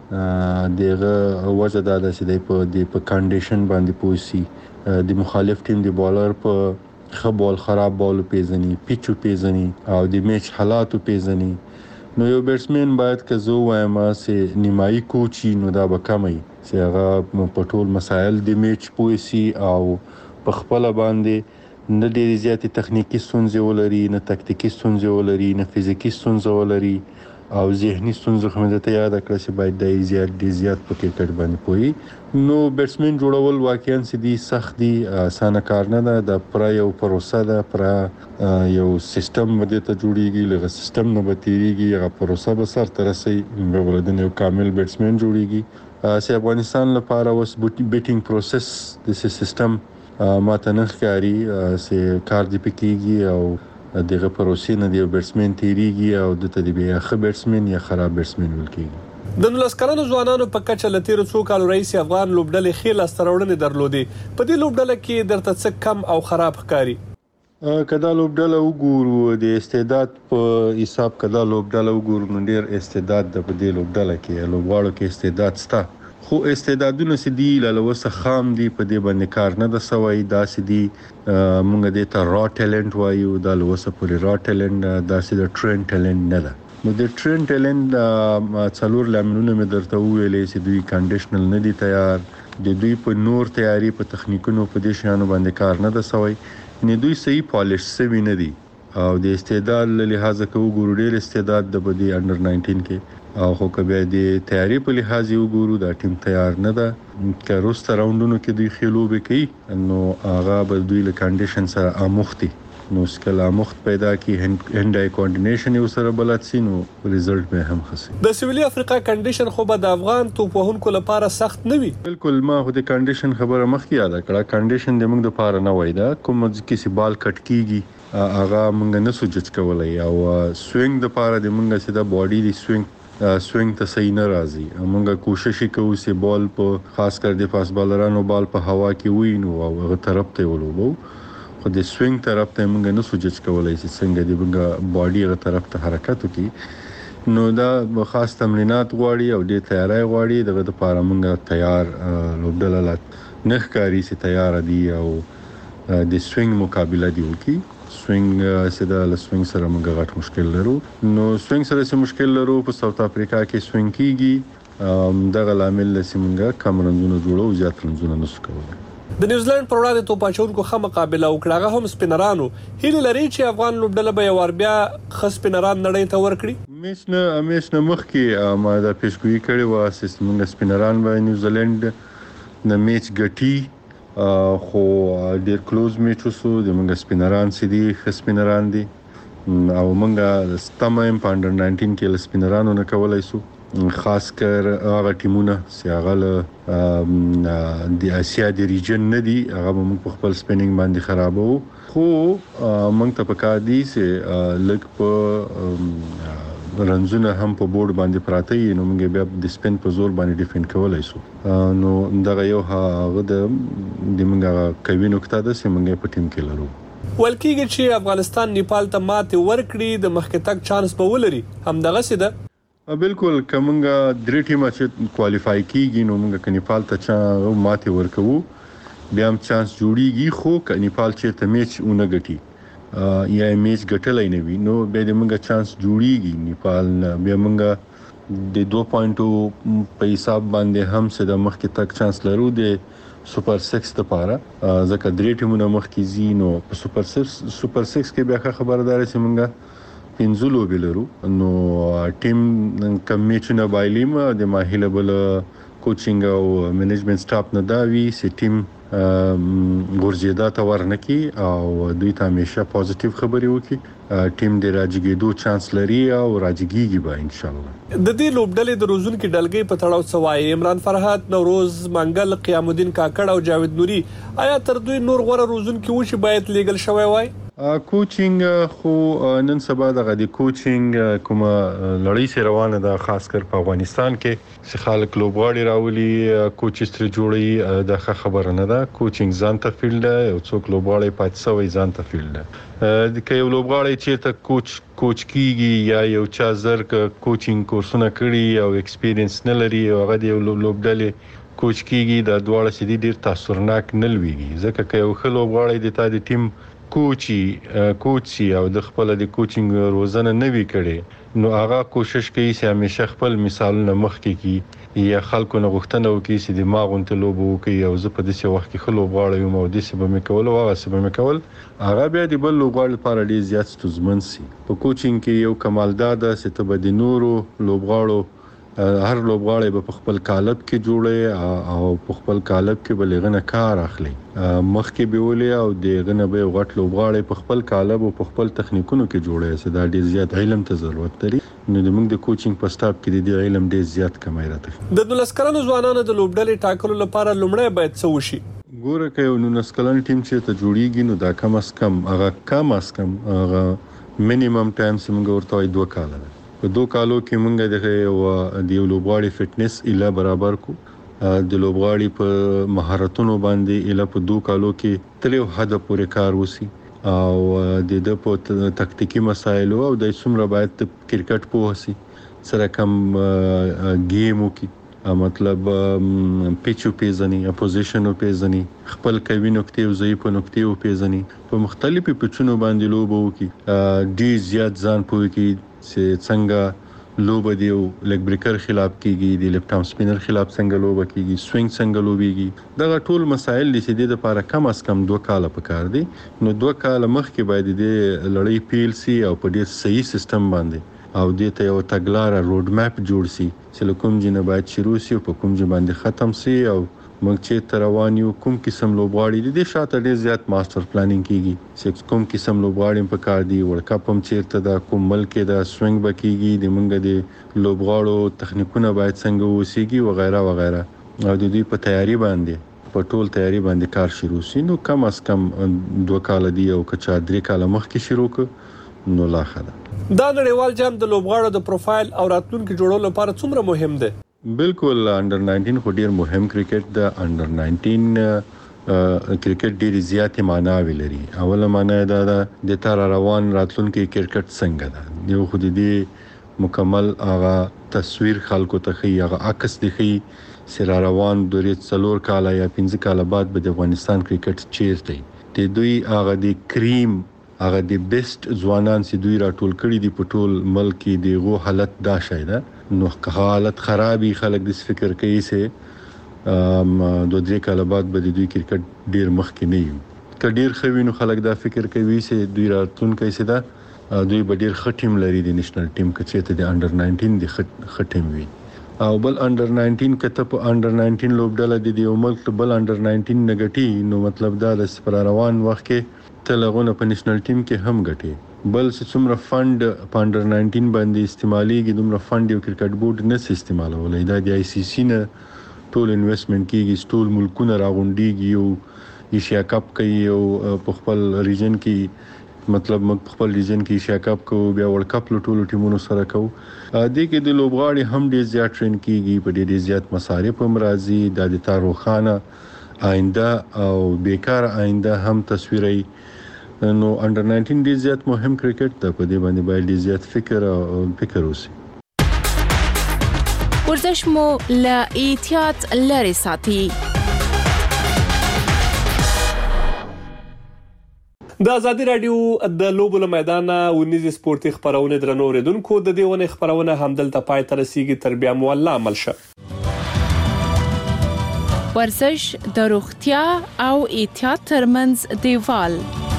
دغه وجه دا ده چې په د په کنډیشن باندې پوسی د مخالف ټیم د بالر په خبال خراب بال پیژني پیچو پیژني او د میچ حالاتو پیژني. نو یو بیټسمن باید که زه وایم چې نیمایي کوچي نو دا به کمي چې هغه په ټول مسایل د میچ پوسی او په خپل باندې نه ډېر زیات تخنیکی ستونزې ولري نه تکتیکی ستونزې ولري نه فزیکی ستونزې ولري او ذهني ستونزې هم د ته یاد کړئ چې باید د زیات ډېر زیات په کرکټ باندې پوي. نو بیټسمن جوړول واقعا سدي سخت دي اسانه کار نه ده د پر یو پروسه ده پر یو سیستم باندې ته جوړیږي لږه سیستم نه بتیږي هغه پروسه به سر تر رسي ولودن یو کامل بیټسمن جوړیږي. چې افغانستان لپاره اوس بیټینګ پروسس د سیستم ماته نه ښکاري چې کار دی پکېږي او دغه پروسې نه دی بیټسمن تیریږي او د تدبیر ښه بیټسمن یا خراب بیټسمن ولکېږي. د نولس کلنو ځوانانو په کچه له تیرو څو کالو راهیسې افغان لوبډلې ښې لاسته راوړنې درلودې. په دې لوبډله کې درته څه کم او خراب ښکاري؟ کدا لوبډله وګورو د استعداد په حساب کدا لوبډله وګورو نو ډیر استعداد د په دې لوبډله کې لوبغاړو کې استعداد شته، خو استعدادونه سدي لوسه خام دي په دې باندې کار نه د سوي دا سدي مونږ دې ته را ټیلنت وایو دا لوسه پوری را ټیلنت دا سدي ټرین ټیلنت نه ده. نو د ټرین ټیلنت څلور لاملونه مې درته ویلې چې دوی کنډیشنل نه دي تیار، د دوی په نور تیاری په تخنیکونو په دې شانو باندې کار نه د سوي، نه دوی صحیح پالیش سوي نه دي او د استعداد له لحاظه کو ګورو ډیر استعداد د بدی انډر ناینټین کې او خو کبه د تیاری په لحاظ یو ګورو دا ټیم تیار نه ده که روسته راوندونو کې دوی خلوبه کوي نو هغه به دوی له کنډیشن سره اموختي نو سکلا مخت پیدا کی هند آی کوارډینیشن یو سره بلد سي نو ریزلټ به هم خسي. د سویلي افریقا کنډیشن خو به د افغان توپوهونکو لپاره سخت نه وي. بالکل ما خو د کنډیشن خبره مخکې یاد کړه، کنډیشن د موږ د لپاره نه وای دا کوم چې سی بال کټ کیږي هغه موږ نه سوچ کولای او سوینګ د لپاره د موږ سیده باډي دی سوینګ سوینګ ته صحیح نه راځي. موږ کوشش کوو چې بال په خاص کر د فاست بالرانو بال په هوا کې وینو او هغه طرف ته ولوبو، خو د سوینګ طرف ته موږ نه سوچ کولای چې څنګه د موږ باډي هغه طرف ته حرکت وکړي. نو دا خاص تمرینات غواړي او د تیاری غواړي، دغه لپاره موږ تیار لوبډله نه ښکاري چې تیار دي او د سوینګ مقابله دی وکړي. سوینګ سره له سوینګ سره موږ غټ مشکل لرو، نو سوینګ سره څه مشکل لرو په ساوث افریقا کې سوینګ کیږي دغه لامل لسی موږ کم رنزونه جوړو زیات رنزونه نسو کولای. د نیوزیلند پر وړاندې توپاچونکو ښه مقابله وکړه، هغه هم سپینرانو هیله لري چې افغان لوبډله به یو ور بیا ښه سپینران نړۍ ته ورکړي. میچ نه میچ نه مخکې ما دا پیشګویي کړې وه چې موږ سپینران به نیوزیلند نه میچ ګټي، خو ډیر کلوز میچ وسو د موږ سپینران سي دي ښه سپینران دي او موږ ستمه په انډر ناینټین کې له سپینرانو نه کولای سو، خاص کر هغه ټیمونه چې هغه د اسیا د ریجن نه دي هغه موږ په خپل سپینینګ باندې خرابو، خو موږ ته پکار دي چې لک په رنزونه هم په بورډ باندې پراته وي نو موږ بیا د سپین په زور باندې ډیفند کولای سو. نو دغه یو هغه د موږ کوي نقطه ده چې موږ په ټیم کې لرو. ولکېږي چې افغانستان نیپال ته ماته ورکړي د مخکې تک چانس به ولري، هم دغه څه ده. بالکل کومه درې ټیمه چې کوالیفای کیږي نو موږ ک نیپال ته چا ماته ورکوو بیا هم چانس جوړیږي، خو ک نیپال چې ته میچ اونې ګټي یا میچ ګټلای نه وي نو به د موږ چانس جوړیږي نیپال بیا موږ د دوه پوینټو په حساب باندې هم څه د مخکې تک چانس لرو د سوپر سکس لپاره، ځکه درې ټیمونه مخکې زی نو په سوپر سکس سوپر سکس کې بیا خبردار چې موږ پنځلو بلرو نو ټیم کم میچونه بایلیم د ماهله بل کوچینګ او منیجمنت سټاف نه دا وی چې ټیم ورزيدا ته ورنکي او دوی ته همیشه پوزټیو خبري وکي، ټیم د راځګېدو چانس لري او راځګيږي به ان شاء الله. د دې لوبډلې د روزون کې ډلګۍ په تړاو سوای عمران فرحات، نوروز منګل، قیام الدین کاکړ او جاوید نوري، آیا تر دوی نور غوړه روزون کې و چې باید لیګل شوی وای؟ کوچینګ خو نن سبا دغه د کوچینګ کومه لړۍ سره روانه ده، خاص کر په افغانستان کې چې خلک لوبغاړي راولي کوچ ستر جوړي د خبره نه ده. کوچینګ ځان ته فیلډ یو څوک لوبغاړي پاتې سوی ځان ته فیلډ د کيو لوبغاړي چې ته کوچ کوچ کیږي یا یو چا زر ک کوچینګ کورسونه کړی او ایکسپیرینس نه لري او هغه د لوبډلې کوچ کیږي د دواړه سدي ډیر تاثیرناک نه لويږي، ځکه که یو خل لوبغاړي د تا د ټیم کوچي کوچي او د خپل د کوچینګ روزنه نه وی کړي نو هغه کوشش کوي چې همیشه خپل مثالونه مخ کې کی یا خلکو نه غوښتنه وکړي چې د ماغون ته لوبو کوي او زه په دې وخت کې خلوب غواړم یم او د څه به مې کول او هغه څه به مې کول هغه بیا د بل لوبغاړي لپاره ډیر زیات ستونزمن سي. په کوچینګ کې یو کمال دا ده چې ته به د نورو لوبغاړو هر لوبغاړی به په خپل کالب کې جوړي او په خپل کالب کې به لغنه کار اخلي، مخکې به ولې او دغه به غټ لوبغاړی په خپل کالب او په خپل تخنیکونو کې جوړي چې دا ډیر زیات علم ته ضرورت لري. نو د موږ د کوچینګ په سټاپ کې د علم ډیر زیات کمای راته د نولس کلنو ځوانانو د لوبډلې ټاکلو لپاره لومړی باید څه وشي؟ ګوره که یو نولس کلن ټیم چې ته جوړیږي نو دا کم از کم هغه کم از کم هغه مینیمم ټایم چې موږ ورته دوه کال ده په دوه کالو کې موږ د یو لوبغاړي فټنس اله برابر کو د لوبغاړي په مهارتونو باندې اله په دوه کالو کې تل یو حد پورې کار وسی او د د په تکتیکی مسایلو او د څومره باید کرکټ په وسی سره کم گیم وکي مطلب پیچو پیزنی اپوزیشن پیزنی خپل کوي نقطې او ضعیف نقطې پیزنی په مختلفو پیچونو باندې لوب وکي ډی زیات ځان پوي کی چې څنګه لوب دیو لیګ بریکر خلاف کیږي د لیفټ ارم سپینر خلاف څنګه لوب کیږي سوینګ څنګه لوبيږي دا ټول مسایل دي چې د لپاره کم از کم دوه کال پکار دي نو دوه کال مخکې باید د لړۍ پیل سي او په ډیر صحیح سیستم باندې او د ته یو تګلار روډ میپ جوړ سي چې کوم جنه باید شروع سي او په کوم ځای باندې ختم سي او موږ چې تروان یو کوم قسم لوبغاړي دي شاته ډیر زیات ماستر پلانینګ کیږي چې کوم قسم لوبغاړي په کار دي ورلد کپ هم چیرته دا کوم ملک دا سوینګ بکیږي د موږ د لوبغاړو تخنیکونه باید څنګه وسیږي و غیره و غیره او د دې په تیاری باندې په ټول تیاری باندې کار شروع سي نو کم از کم دوه کال دی او کچا درې کال مخکې شروع ک نو لا خدا دا نړیوال جام د لوبغاړو د پروفایل او راتلونکو جوړولو لپاره څومره مهم دی؟ بالکل انډر ناینټین خو ډیر مهم کرکټ د انډر ناینټین کرکټ ډیر زیات معنی لري. اوله معنی دا ده د تر روان راتلونکو کرکټ څنګه ده یو خو دې مکمل هغه تصویر خلکو ته خي هغه عکس دی خي سره روان دورې څلور کاله یا پنځه کاله بعد به د افغانستان کرکټ چیرته دی دوی هغه د کریم هغه د بیسټ ځوانان چې دوی راټول کړي دي په ټول ملک کې دیغه حالت دا شایده نو حالت خرابي خلک د فکر کوي چې ام دوه درې کال بعد به دوی کرکټ ډیر مخکې نه وي کډیر خوي نو خلک دا فکر کوي چې دوی راتلون کوي چې دا دوی به ډیر خټیم لري د نېشنل ټیم کې چې د انډر ناینټین د خټیم وي او بل انډر ناینټین کته په انډر ناینټین لوبډله د یو ملک بل انډر ناینټین نګټي نو مطلب دا د سپر روان وخت کې تلغونه په نېشنل ټیم کې هم غټي بل څومره فند په انډر ناینټین باندې استعماليږي دومره فند یو کرکټ بورډ نه استعمالولای دا د آی سی سی نه ټول انویسټمنټ کیږي ټول ملکونه راغونډيږي او ایشیا کپ کوي او په خپل ریجن کې مطلب موږ خپل ریجن کې ایشیا کپ کوو بیا ورلد کپ ټول ټیمونو سره کوو د کې د لوبغاړي هم ډیر زیات ټرین کیږي په ډیر زیات مصارف هم راځي د د تاروخانه آینده او بیکار آینده هم تصویري نو انډر ناینټین ډیر زیات مهم کرکټ ته په دې باندې باید زیات فکر او فکر وسی ورزش مو لا احتیاط لري ساتي د ازادي رادیو د لوبو له میدان ونیز سپورتي خبرونه درنو ردونکو د دیونه خبرونه همدلته پای تر رسیدي تر بیا مولا عمل شه ورزش د روغتیا او احتیاط ترمنځ دیوال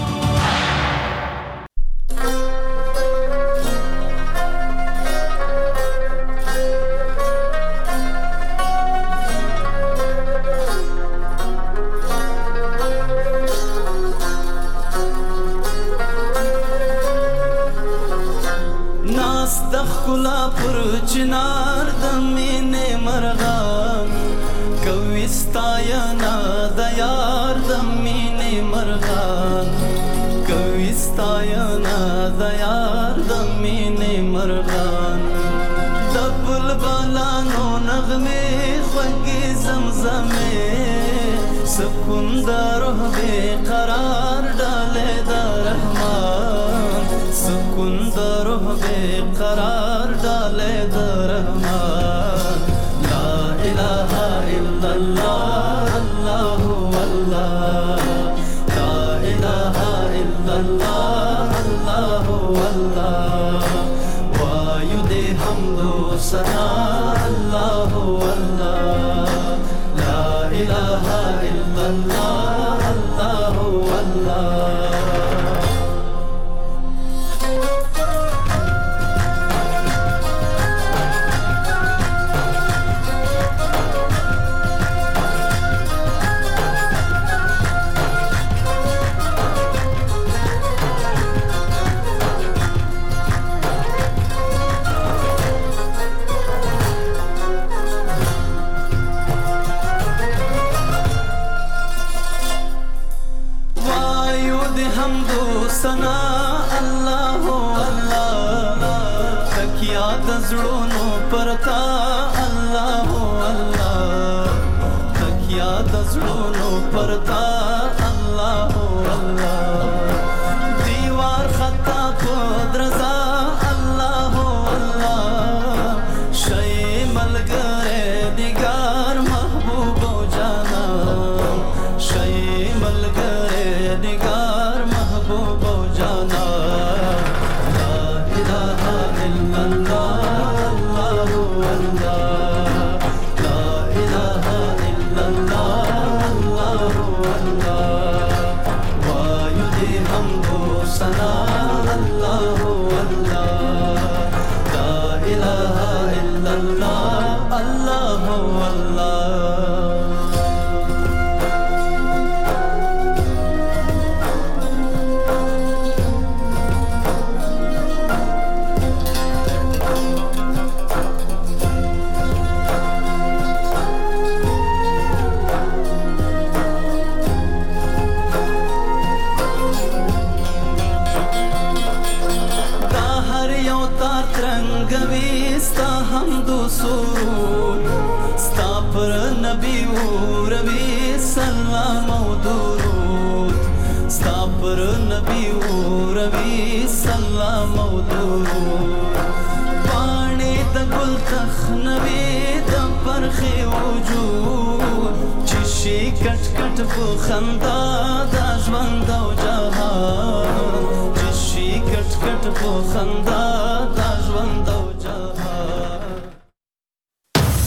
چنار د مینې مرغان کوي ستاینا د یار د مینې مرغان کوي ستاینا د یار د مینې مرغان د بلبلانو نغمې خوږې زمزمې سکون د روح بے قرار ډالې د رحمان سکون د روح بے قرار ډالې د رحمان لا اله الا الله الله الله لا اله الا الله الله الله وایو دې حمد و ثنا الله الله لا اله الا الله الله الله د زړونو پرتا الله الله دیوار خطا پدرزا الله الله شي ملګری نگار محبوب او جانا شي ملګری نگار محبوب او جانا لا اله الا الله الله الله لا اله الا الله الله الله وایو دې هم سنا الله الله لا اله الا الله الله الله ستا پر نبی و روی سلام و درود ستا پر نبی و روی سلام و درود پاڼې د ګل تخنوي د پرخې وجود چې شي کټ کټ په خندا د ژوند او جهان چې شي کټ کټ په خندا د ژوند